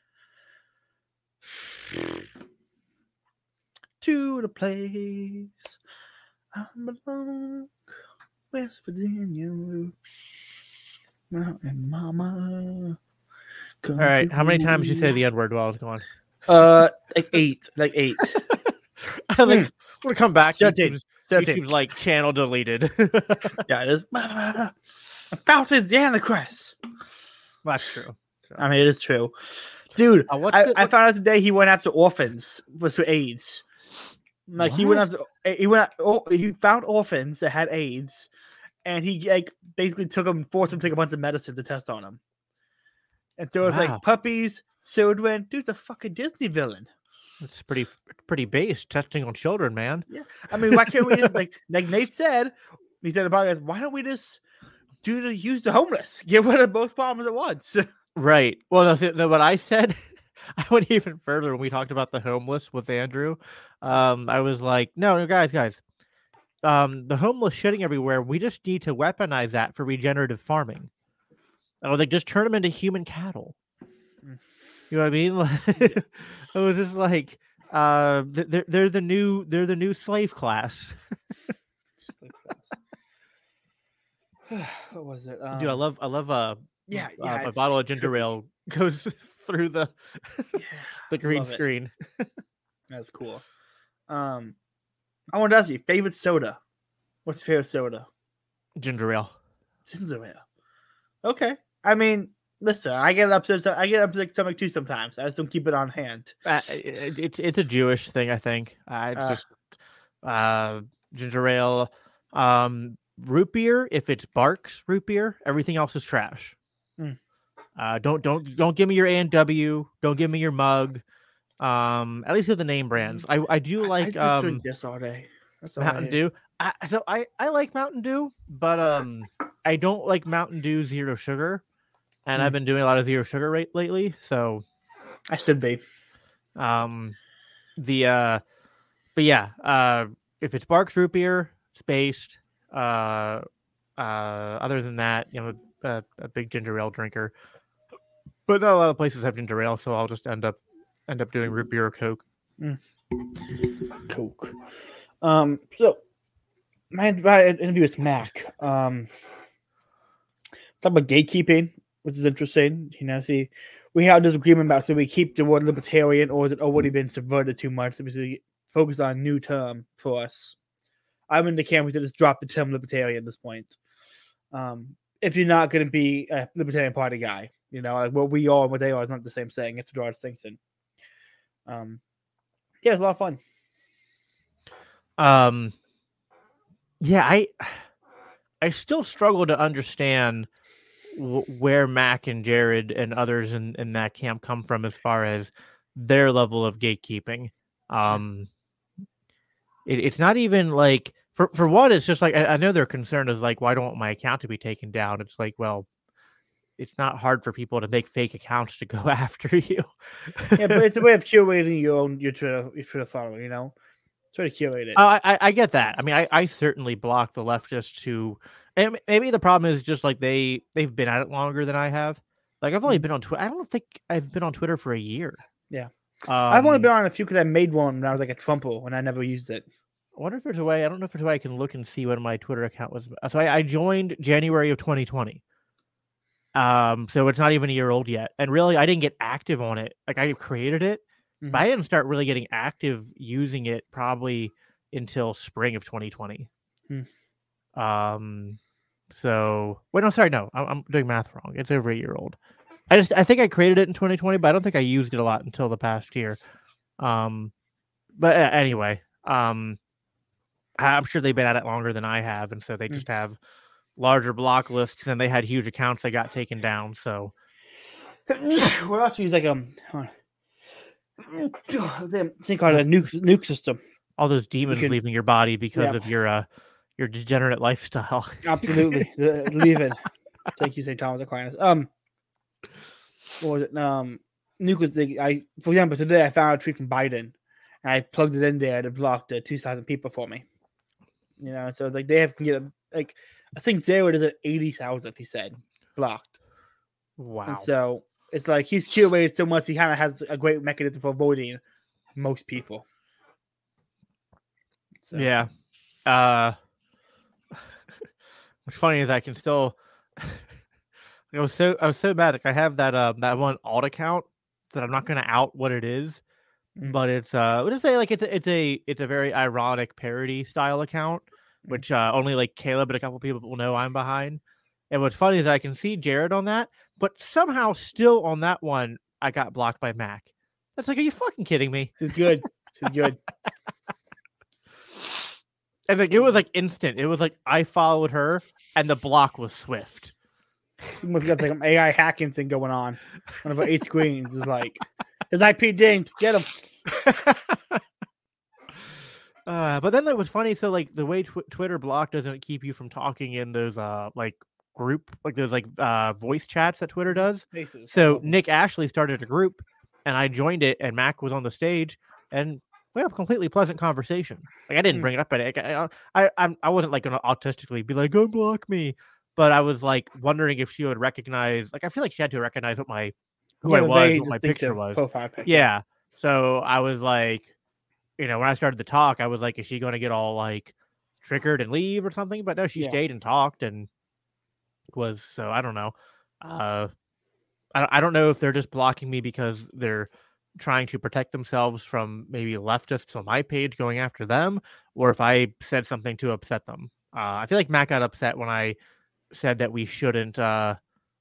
To the place I belong, West Virginia, Mountain Mama. All right, how many times did you say the N word while I was gone? Like eight. I like want to come back. 13. YouTube's like channel deleted. Yeah, it is. Fountains, the Antichrist. That's true. I mean, it is true, dude. I found out today he went after orphans with AIDS. Like he found orphans that had AIDS, and he like basically forced them to take a bunch of medicine to test on them. And so it's like puppies, children. Dude's a fucking Disney villain. It's pretty base testing on children, man. Yeah, I mean, why can't we just like Nate said? He said about it. Why don't we just use the homeless? Get rid of both problems at once. Right. Well, no, what I said, I went even further when we talked about the homeless with Andrew. I was like, no, guys. The homeless shitting everywhere. We just need to weaponize that for regenerative farming. I was like, just turn them into human cattle. You know what I mean? It was just like, they're the new slave class. What was it? Dude, I love a bottle of ginger ale goes through the green screen. That's cool. I want to ask you, favorite soda? What's your favorite soda? Ginger ale. Ginger ale. Okay. I mean, listen, I get upset stomach too sometimes. I just don't keep it on hand. It's a Jewish thing, I think. It's just ginger ale. Root beer, if it's Barks root beer, everything else is trash. Don't give me your A&W. Don't give me your mug. At least of the name brands. I do like I just drink this all day. That's Mountain Dew. I like Mountain Dew, but I don't like Mountain Dew Zero Sugar, and I've been doing a lot of Zero Sugar lately. So I should be. But yeah. If it's Barks root beer, it's based. Other than that, a big ginger ale drinker, but not a lot of places have ginger ale, so I'll just end up doing root beer or Coke. Coke. So my interview with Mac. Talk about gatekeeping, which is interesting. See, we have this agreement about so we keep the word libertarian, or has it already been subverted too much? So we focus on a new term for us. I'm in the camp to just drop the term libertarian at this point. If you're not going to be a Libertarian Party guy, like what we are and what they are is not the same thing. It's a draw distinction. It's a lot of fun. Yeah, I still struggle to understand where Mac and Jared and others in that camp come from as far as their level of gatekeeping. It's not even like for one, it's just like I know their concern is like, why don't I want my account to be taken down? It's like, well, it's not hard for people to make fake accounts to go after you. Yeah, but it's a way of curating your Twitter following, Try to curate it. I get that. I mean, I certainly block the leftists who, and maybe the problem is just like they've been at it longer than I have. Like I've only been on Twitter. I don't think I've been on Twitter for a year. Yeah. I've only been on a few because I made one when I was like a Trumpo and I never used it. I wonder if there's a way. I don't know if there's a way I can look and see when my Twitter account was. So I joined January of 2020. So it's not even a year old yet. And really, I didn't get active on it. Like I created it, but I didn't start really getting active using it probably until spring of 2020. So wait, no, sorry, no, I'm doing math wrong. It's over a year old. I think I created it in 2020, but I don't think I used it a lot until the past year. But anyway, I'm sure they've been at it longer than I have, and so they just have larger block lists, and they had huge accounts that got taken down. So, what else use like thing called a nuke system? All those demons leaving your body because of your degenerate lifestyle. Absolutely, leaving. Thank you, St. Thomas Aquinas. What was it? Nuke was for example, today I found a tweet from Biden, and I plugged it in there to block the 2,000 people for me. So like they can get like I think Jared is at 80,000. He said blocked. Wow. And so it's like he's curated so much. He kind of has a great mechanism for voting most people. So. Yeah. What's funny is I can still I was so mad. Like I have that one alt account that I'm not gonna out what it is, but it's we'll just say like it's a very ironic parody style account, which only like Caleb and a couple people will know I'm behind. And what's funny is I can see Jared on that, but somehow still on that one I got blocked by Mac. That's like, are you fucking kidding me? This is good. This is good. And like it was like instant. It was like I followed her, and the block was swift. He must have got like an AI hacking thing going on. One of our 8 screens is like his IP dinged. Get him. But then it was funny. So like the way Twitter block doesn't keep you from talking in those like group, like those like voice chats that Twitter does. So Nick Ashley started a group, and I joined it, and Mac was on the stage, and we had a completely pleasant conversation. Like I didn't bring it up, but I wasn't like gonna autistically be like, "Go block me," but I was like wondering if she would recognize. Like I feel like she had to recognize who I was, what my picture was. Yeah. So I was like, when I started to talk, I was like, "Is she going to get all like triggered and leave or something?" But no, she stayed and talked and was. So I don't know. I don't know if they're just blocking me because they're trying to protect themselves from maybe leftists on my page going after them, or if I said something to upset them. I feel like Matt got upset when I said that we shouldn't. What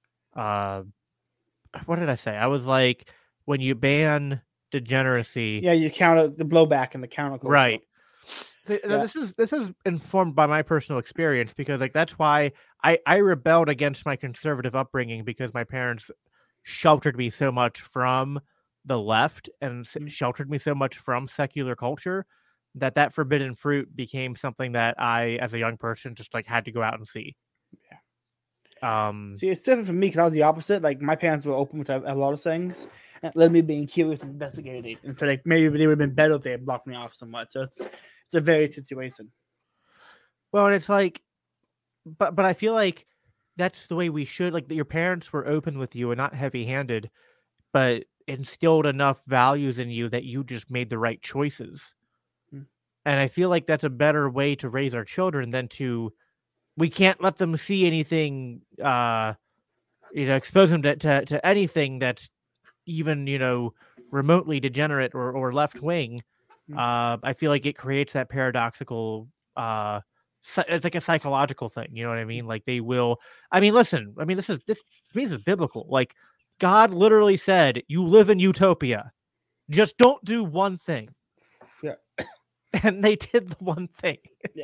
did I say? I was like, when you ban degeneracy, you count the blowback and the counter, right? So, this is informed by my personal experience, because like that's why I rebelled against my conservative upbringing, because my parents sheltered me so much from the left and sheltered me so much from secular culture that forbidden fruit became something that I, as a young person, just like had to go out and see. See, it's different for me because I was the opposite. Like my parents were open with a lot of things, and it led me being curious and investigating. And so like maybe they would have been better if they had blocked me off somewhat. So it's a varied situation. Well, and it's like, but I feel like that's the way we should. Like your parents were open with you and not heavy-handed, but instilled enough values in you that you just made the right choices. And I feel like that's a better way to raise our children than to, we can't let them see anything, expose them to anything that's even, remotely degenerate or left wing. I feel like it creates that paradoxical, it's like a psychological thing. You know what I mean? Like they will, listen, this is biblical. Like God literally said, you live in utopia. Just don't do one thing. Yeah. And they did the one thing. Yeah.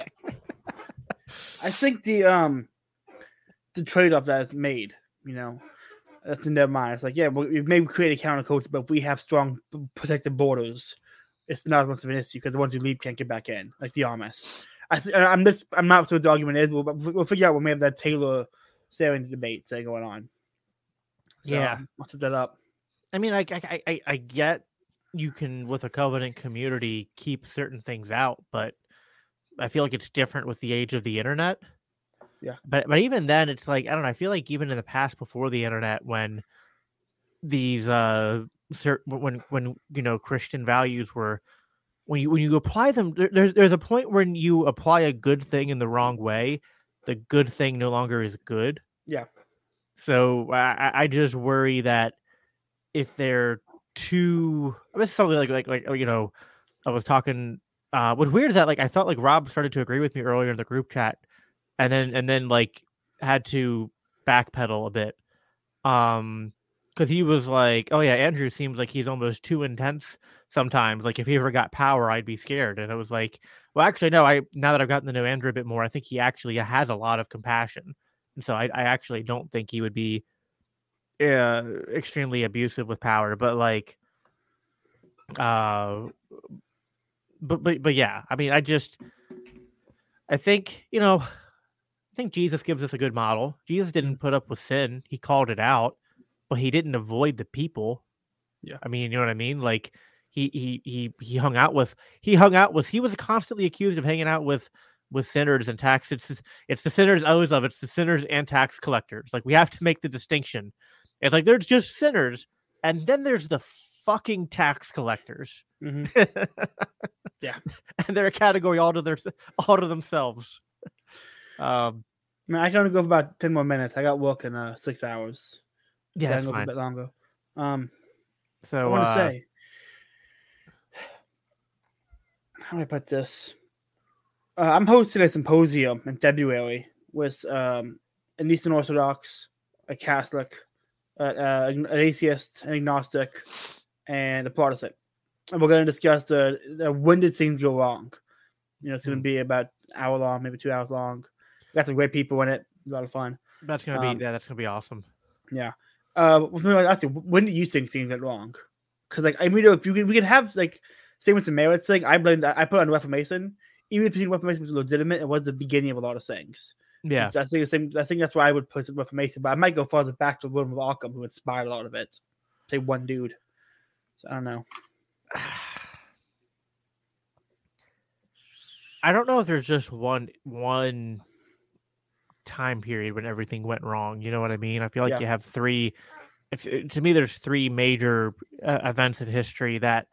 I think the trade-off that is made, that's in their mind. It's like, we've maybe created counterculture, but if we have strong protective borders, it's not as much of an issue because the ones who leave can't get back in, like the Amish. I'm not sure what the argument is, but we'll figure out when we have that Taylor Sarah debate going on. So, yeah, I'll set that up. I get you can, with a covenant community, keep certain things out, but I feel like it's different with the age of the internet. Yeah. But even then, it's like, I don't know, I feel like even in the past before the internet, when these when Christian values were, when you apply them, there's a point when you apply a good thing in the wrong way, the good thing no longer is good. Yeah. So I just worry that if they're too, this is something like I was talking. What's weird is that like I thought like Rob started to agree with me earlier in the group chat, and then like had to backpedal a bit, because he was like, "Oh yeah, Andrew seems like he's almost too intense sometimes. Like if he ever got power, I'd be scared." And it was like, well, actually, no. Now that I've gotten to know Andrew a bit more, I think he actually has a lot of compassion, and so I actually don't think he would be extremely abusive with power. But like, but yeah, I think Jesus gives us a good model. Jesus didn't put up with sin. He called it out, but he didn't avoid the people. Yeah. You know what I mean? Like he hung out with, he was constantly accused of hanging out with sinners and tax. It's the sinners. I always love it. It's the sinners and tax collectors. Like we have to make the distinction. It's like, there's just sinners. And then there's the fucking tax collectors. Mm-hmm. Yeah. And they're a category all to themselves. I mean, I can only go for about 10 more minutes. I got work in 6 hours. Yeah, So I that's can go for a fine. bit longer. I So, want to say, how do I put this? I'm hosting a symposium in February with an Eastern Orthodox, a Catholic, an atheist, an agnostic, and a Protestant. And we're going to discuss when did things go wrong. It's going to be about an hour long, maybe 2 hours long. Got some great people in it. A lot of fun. that's gonna be that's gonna be awesome. Yeah. When do you think things went wrong? Because I mean, if we can have same with the merits thing. I put on Reformation. Even if you think Reformation was legitimate, it was the beginning of a lot of things. Yeah. So I think that's why I would put Reformation, but I might go farther back to William of Ockham, who inspired a lot of it. Say one dude. So I don't know. I don't know if there's just one time period when everything went wrong. You know what I mean? I feel like you have three. To me, there's three major events in history that,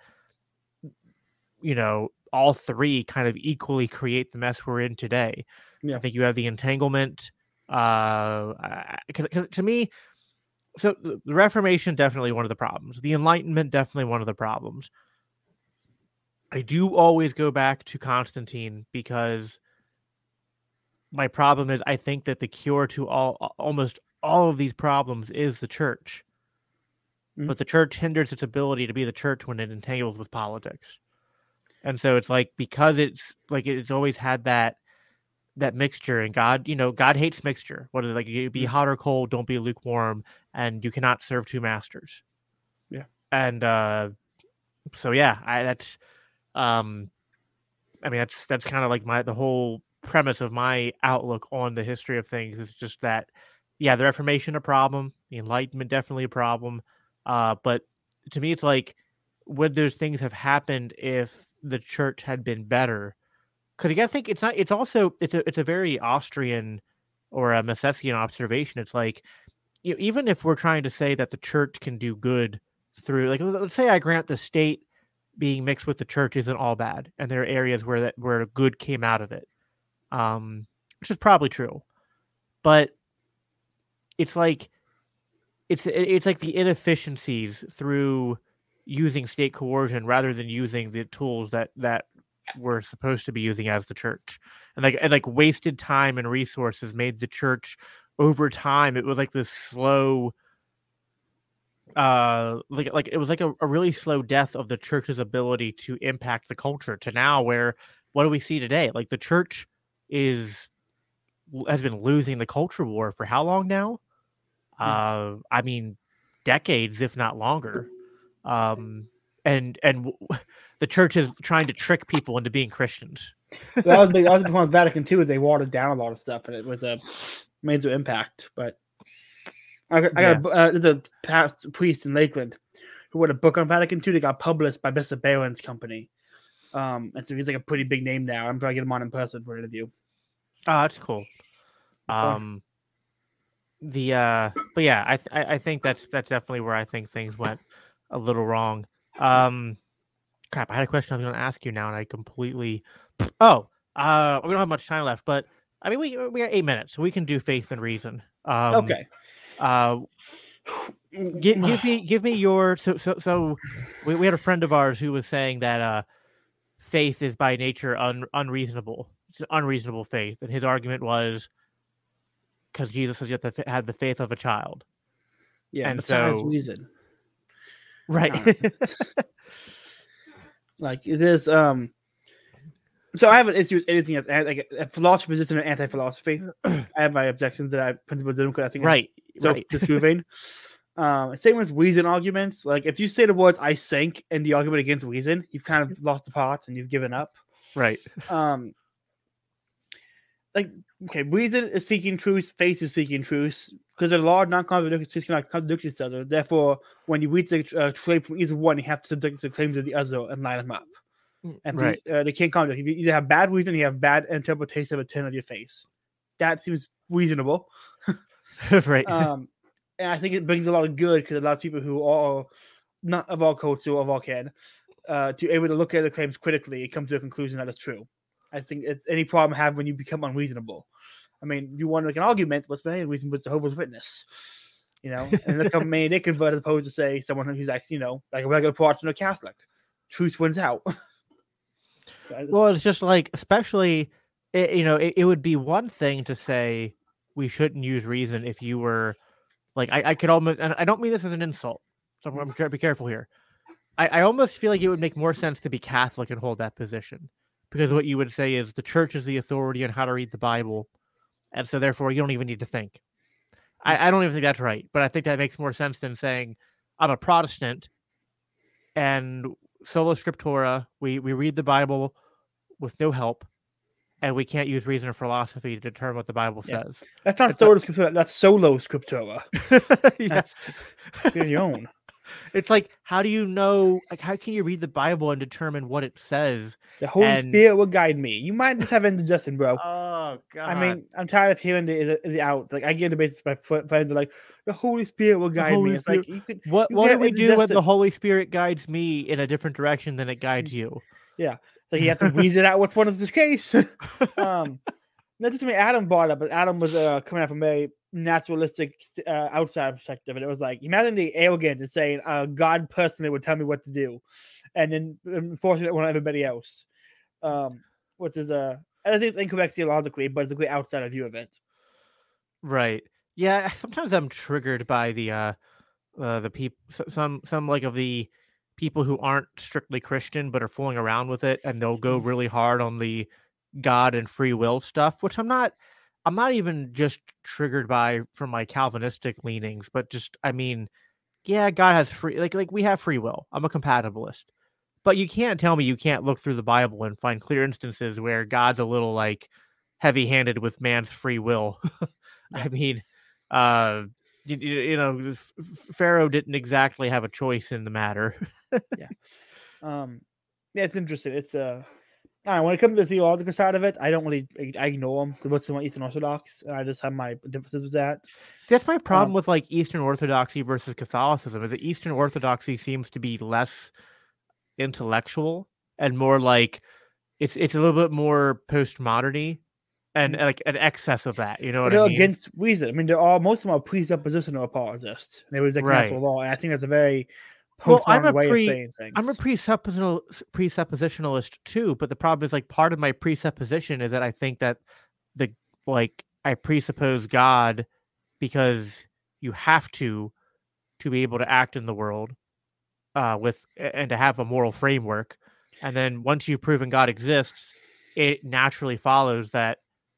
all three kind of equally create the mess we're in today. Yeah. I think you have the entanglement. Because to me, so the Reformation, definitely one of the problems. The Enlightenment, definitely one of the problems. I do always go back to Constantine because my problem is I think that the cure to almost all of these problems is the church. Mm-hmm. But the church hinders its ability to be the church when it entangles with politics. And so it's like, because it's always had that mixture, and God hates mixture. What is it, like, you be hot or cold, don't be lukewarm, and you cannot serve two masters. Yeah. And so yeah, that's kind of like the whole premise of my outlook on the history of things is just that, yeah, the Reformation a problem, the Enlightenment definitely a problem, but to me it's like, would those things have happened if the church had been better? Because you gotta think it's a very Austrian or a Misesian observation. It's like, even if we're trying to say that the church can do good through, like, let's say I grant the state being mixed with the church isn't all bad, and there are areas where good came out of it, which is probably true, but it's like the inefficiencies through using state coercion rather than using the tools that we're supposed to be using as the church, and wasted time and resources made the church over time. It was like this slow, it was like a really slow death of the church's ability to impact the culture, to now where, what do we see today? Like, the church has been losing the culture war for how long now? I mean, decades, if not longer. And the church is trying to trick people into being Christians. That was big. That was the point with Vatican II, is they watered down a lot of stuff, and it was a major impact. But there's a past priest in Lakeland who wrote a book on Vatican II that got published by Bishop Barron's company. And so he's like a pretty big name now. I'm trying to get him on in person for an interview. Oh, that's cool. But yeah, I think that's definitely where I think things went a little wrong. Crap, I had a question I was going to ask you now, and I completely. We don't have much time left, but I mean, we got 8 minutes, so we can do faith and reason. Okay. Give me your so we had a friend of ours who was saying that faith is by nature unreasonable. It's an unreasonable faith, and his argument was because Jesus says you have to have the faith of a child. Yeah, and besides so reason, right? Like, it is. So I have an issue with anything that's like a philosophy position or anti-philosophy. I have my objections that I principalism because I think it's so disproving. Same with reason arguments. Like, if you say the words "I think" in the argument against reason, you've kind of lost the plot and you've given up. Right. Reason is seeking truth, faith is seeking truth, because the law of non-contradictory truths cannot contradict each other. Therefore, when you reach a claim from either one, you have to subject the claims of the other and line them up. And right. They can't contradict. You either have bad reason, or you have bad interpretation of a turn of your face. That seems reasonable. Right. And I think it brings a lot of good, because a lot of people who are not of all culture or of all can, to able to look at the claims critically and come to a conclusion that is true. I think it's any problem I have when you become unreasonable. I mean, if you want like an argument, what's the main reason with Jehovah's Witness? You know, and look how many they convert as opposed to say someone who's like, you know, like a regular Protestant or Catholic. Truth wins out. Well, it's just like, especially, it would be one thing to say we shouldn't use reason if you were like, I could almost, and I don't mean this as an insult, so I'm trying to be careful here. I almost feel like it would make more sense to be Catholic and hold that position, because what you would say is the church is the authority on how to read the Bible, and so therefore you don't even need to think. I don't even think that's right, but I think that makes more sense than saying I'm a Protestant and sola scriptura, we read the Bible with no help, and we can't use reason or philosophy to determine what the Bible says. That's not sola scriptura. That's solo scriptura. Yes, you're your own. It's like, how do you know? Like, how can you read the Bible and determine what it says? The Holy Spirit will guide me. You might just have indigestion, bro. Oh God! I mean, I'm tired of hearing the out. Like, I get the basis. My friends are like, the Holy Spirit will guide me. It's like, you could. What do we do when the Holy Spirit guides me in a different direction than it guides you? Yeah, so you have to reason out what's one of the case. That's just something Adam brought up, but Adam was coming out from a naturalistic outside perspective, and it was like, imagine the arrogance of saying God personally would tell me what to do, and then enforcing it on everybody else, which is I think it's incorrect theologically, but it's a great outsider view of it. Right. Yeah. Sometimes I'm triggered by the people, some like of the people who aren't strictly Christian but are fooling around with it, and they'll go really hard on the God and free will stuff, which I'm not even just triggered by from my Calvinistic leanings, but just, I mean, yeah, God has free, like we have free will. I'm a compatibilist, but you can't tell me you can't look through the Bible and find clear instances where God's a little like heavy-handed with man's free will. I mean, Pharaoh didn't exactly have a choice in the matter. Yeah, it's interesting. It's when it comes to the theological side of it, I don't really, I ignore them because most of them are Eastern Orthodox, and I just have my differences with that. That's my problem with like Eastern Orthodoxy versus Catholicism. Is that Eastern Orthodoxy seems to be less intellectual and more like it's a little bit more postmodern-y and like an excess of that. You know what I mean? Against reason. I mean, most of them are presuppositional apologists. They was like natural law, and I think that's a very way of saying things. I'm a presuppositionalist too, but the problem is like part of my presupposition is that I think that I presuppose God because you have to be able to act in the world and to have a moral framework, and then once you've proven God exists, it naturally follows that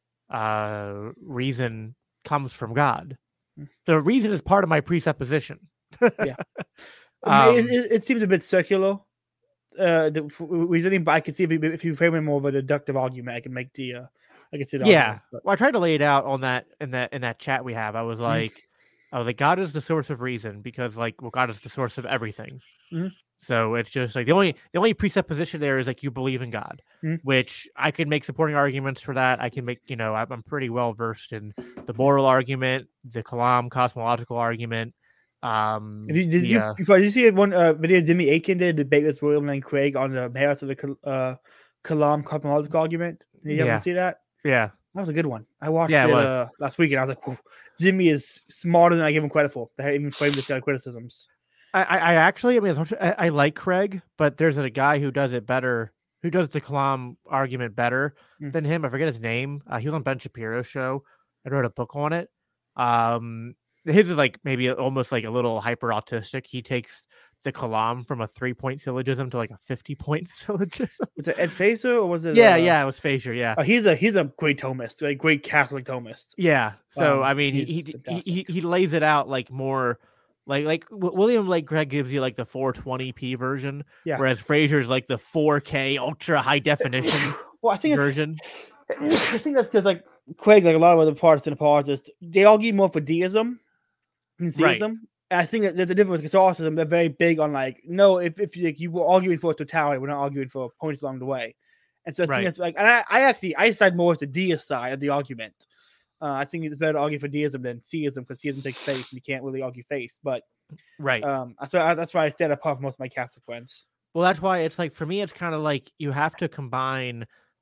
reason comes from God. The reason is part of my presupposition. Yeah. It seems a bit circular. The reasoning, but I can see if you frame it more of a deductive argument, I can make I can see that. Yeah. Well, I tried to lay it out on that in that chat we have. I was like, God is the source of reason because God is the source of everything. Mm-hmm. So it's just like the only presupposition there is like you believe in God, which I could make supporting arguments for that. I can make, I'm pretty well versed in the moral argument, the Kalam cosmological argument. Did you see one video Jimmy Akin did debate with William Lane Craig on the merits of the Kalam cosmological argument? Did you ever see that? Yeah, that was a good one. I watched it last week, and I was like, Jimmy is smarter than I give him credit for. They even framed this kind of criticisms. I actually, I like Craig, but there's a guy who does it better, who does the Kalam argument better than him. I forget his name. He was on Ben Shapiro's show. I wrote a book on it. His is like maybe almost like a little hyper autistic. He takes the Kalam from a 3-point syllogism to like a 50-point syllogism. Was it Ed Feser or was it? Yeah, it was Feser. Yeah, he's a great Thomist, a great Catholic Thomist. Yeah, so I mean, he lays it out like more like William Lane Craig gives you like the 420p version, whereas Fraser's like the 4K ultra high definition version. I think that's because like Craig, like a lot of other Protestant apologists, they argue more for deism than theism. Right. And I think that there's a difference because also they're very big on like, no, if you were arguing for totality, we're not arguing for points along the way. And so I think it's like, and I side more to the deist side of the argument. I think it's better to argue for deism than theism because theism takes faith and you can't really argue faith. But so that's why I stand apart from most of my Catholic friends. Well, that's why it's like for me, it's kind of like you have to combine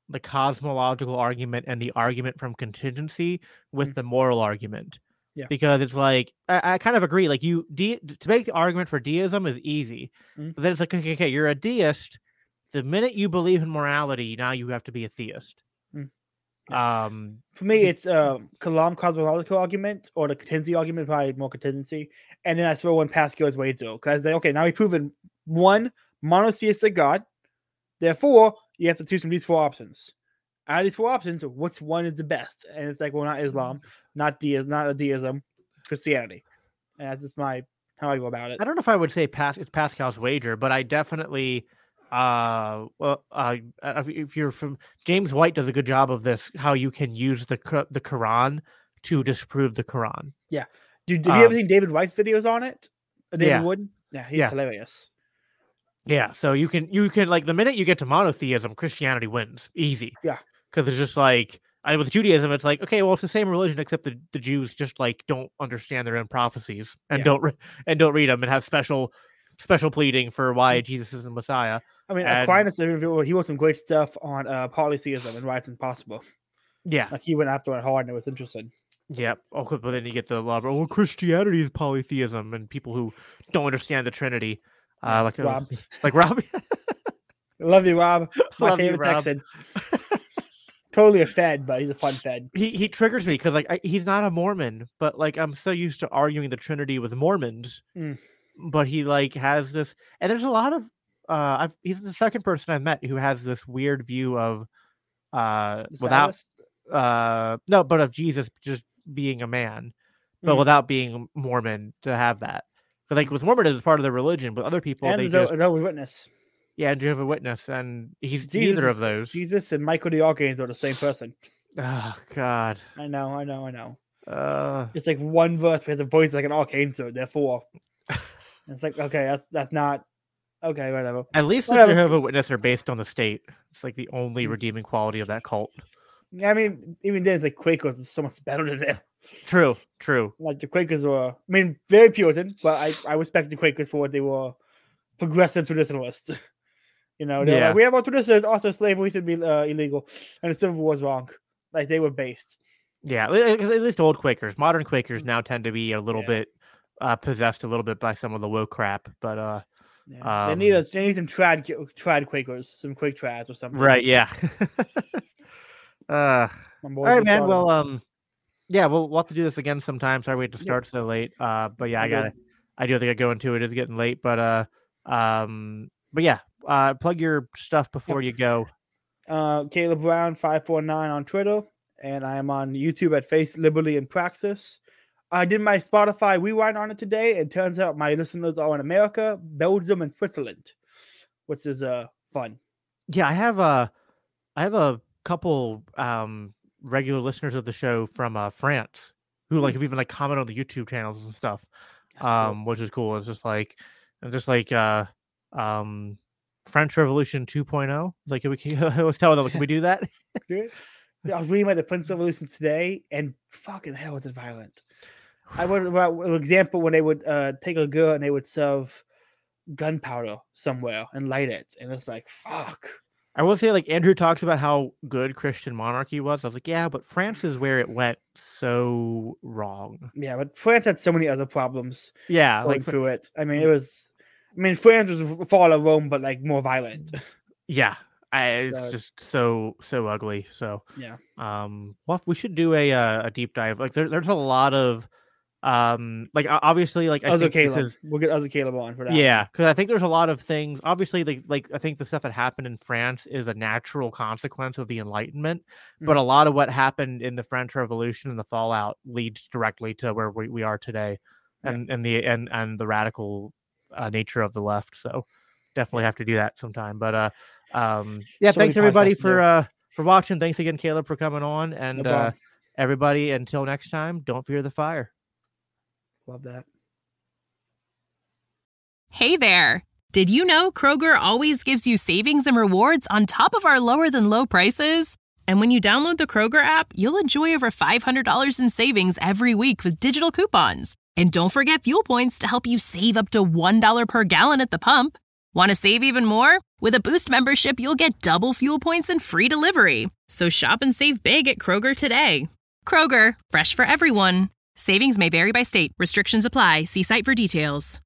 the cosmological argument and the argument from contingency with the moral argument. Yeah. Because it's like, I kind of agree. Like to make the argument for deism is easy. But then it's like, okay, you're a deist. The minute you believe in morality, now you have to be a theist. For me, it's Kalam cosmological argument or the contingency argument, probably more contingency. And then I throw in Pascal's Wazo. Because okay, now we've proven one monotheistic God. Therefore, you have to choose from these 4 options. Out of these 4 options, which one is the best? And it's like, well, not Islam, not deism, Christianity. And that's just how I go about it. I don't know if I would say it's Pascal's wager, but I definitely, if you're from James White does a good job of this, how you can use the Quran to disprove the Quran. Yeah. Have you ever seen David White's videos on it? David Wood? Yeah, he's hilarious. Yeah, so you can like the minute you get to monotheism, Christianity wins easy. Yeah, because it's just like with Judaism, it's like, okay, well, it's the same religion except the Jews just like don't understand their own prophecies and don't read them and have special pleading for why Jesus is the Messiah. I mean, Aquinas, he wrote some great stuff on polytheism and why it's impossible. Yeah, like he went after it hard and it was interesting. Yeah, but then you get the law of Christianity is polytheism and people who don't understand the Trinity. Like Rob. Love you, Rob. My favorite Texan. Totally a Fed, but he's a fun Fed. He triggers me because like he's not a Mormon, but like I'm so used to arguing the Trinity with Mormons. But he like has this, and there's a lot of he's the second person I've met who has this weird view of of Jesus just being a man, but without being Mormon to have that. But like with Mormonism, it's part of their religion, but other people and Jehovah's Witness. Yeah, and Jehovah's Witness, and he's neither of those. Jesus and Michael the Archangel are the same person. Oh God! I know. It's like one verse has a voice like an archangel, therefore. It's like, okay, that's not okay. Whatever. At least the Jehovah's Witness are based on the state. It's like the only redeeming quality of that cult. Yeah, I mean, even then, it's like Quakers is so much better than them. True. Like the Quakers were, I mean, very Puritan, but I respect the Quakers for what they were, progressive traditionalists. You know, they're like, we have our traditions, also slavery should be illegal, and the Civil War is wrong. Like they were based. Yeah, at least old Quakers. Modern Quakers now tend to be a little bit possessed a little bit by some of the woke crap, but they need some trad Quakers, some Quake trads or something. Right? Yeah. All right, man. Well, yeah, we'll have to do this again sometime. Sorry we had to start so late. But yeah, I do think I go into it. It's getting late, but yeah, plug your stuff before you go. Caleb Brown 549 on Twitter, and I am on YouTube at Face Liberty and Praxis. I did my Spotify rewind on it today, and turns out my listeners are in America, Belgium, and Switzerland, which is fun. Yeah, I have a couple regular listeners of the show from France who like have even like comment on the YouTube channels and stuff, which is cool. It's just like French Revolution 2.0. Like I was telling them, can we do that? I was reading about the French Revolution today, and fucking hell, was it violent. I wrote about an example when they would take a girl and they would serve gunpowder somewhere and light it, and it's like, fuck. I will say, like, Andrew talks about how good Christian monarchy was. I was like, yeah, but France is where it went so wrong. Yeah, but France had so many other problems. Yeah, going through it. I mean, France was fall of Rome, but like more violent. Yeah, it's just so ugly. So yeah, well, we should do a deep dive. Like, there's a lot of like obviously like we'll get other Caleb on for that. Yeah, because I think there's a lot of things. Obviously, like I think the stuff that happened in France is a natural consequence of the Enlightenment, but a lot of what happened in the French Revolution and the fallout leads directly to where we are today, and the radical nature of the left. So definitely have to do that sometime. But yeah, thanks everybody for watching. Thanks again, Caleb, for coming on, and everybody, until next time, don't fear the fire. Love that. Hey there. Did you know Kroger always gives you savings and rewards on top of our lower than low prices? And when you download the Kroger app, you'll enjoy over $500 in savings every week with digital coupons. And don't forget fuel points to help you save up to $1 per gallon at the pump. Want to save even more? With a Boost membership, you'll get double fuel points and free delivery. So shop and save big at Kroger today. Kroger, fresh for everyone. Savings may vary by state. Restrictions apply. See site for details.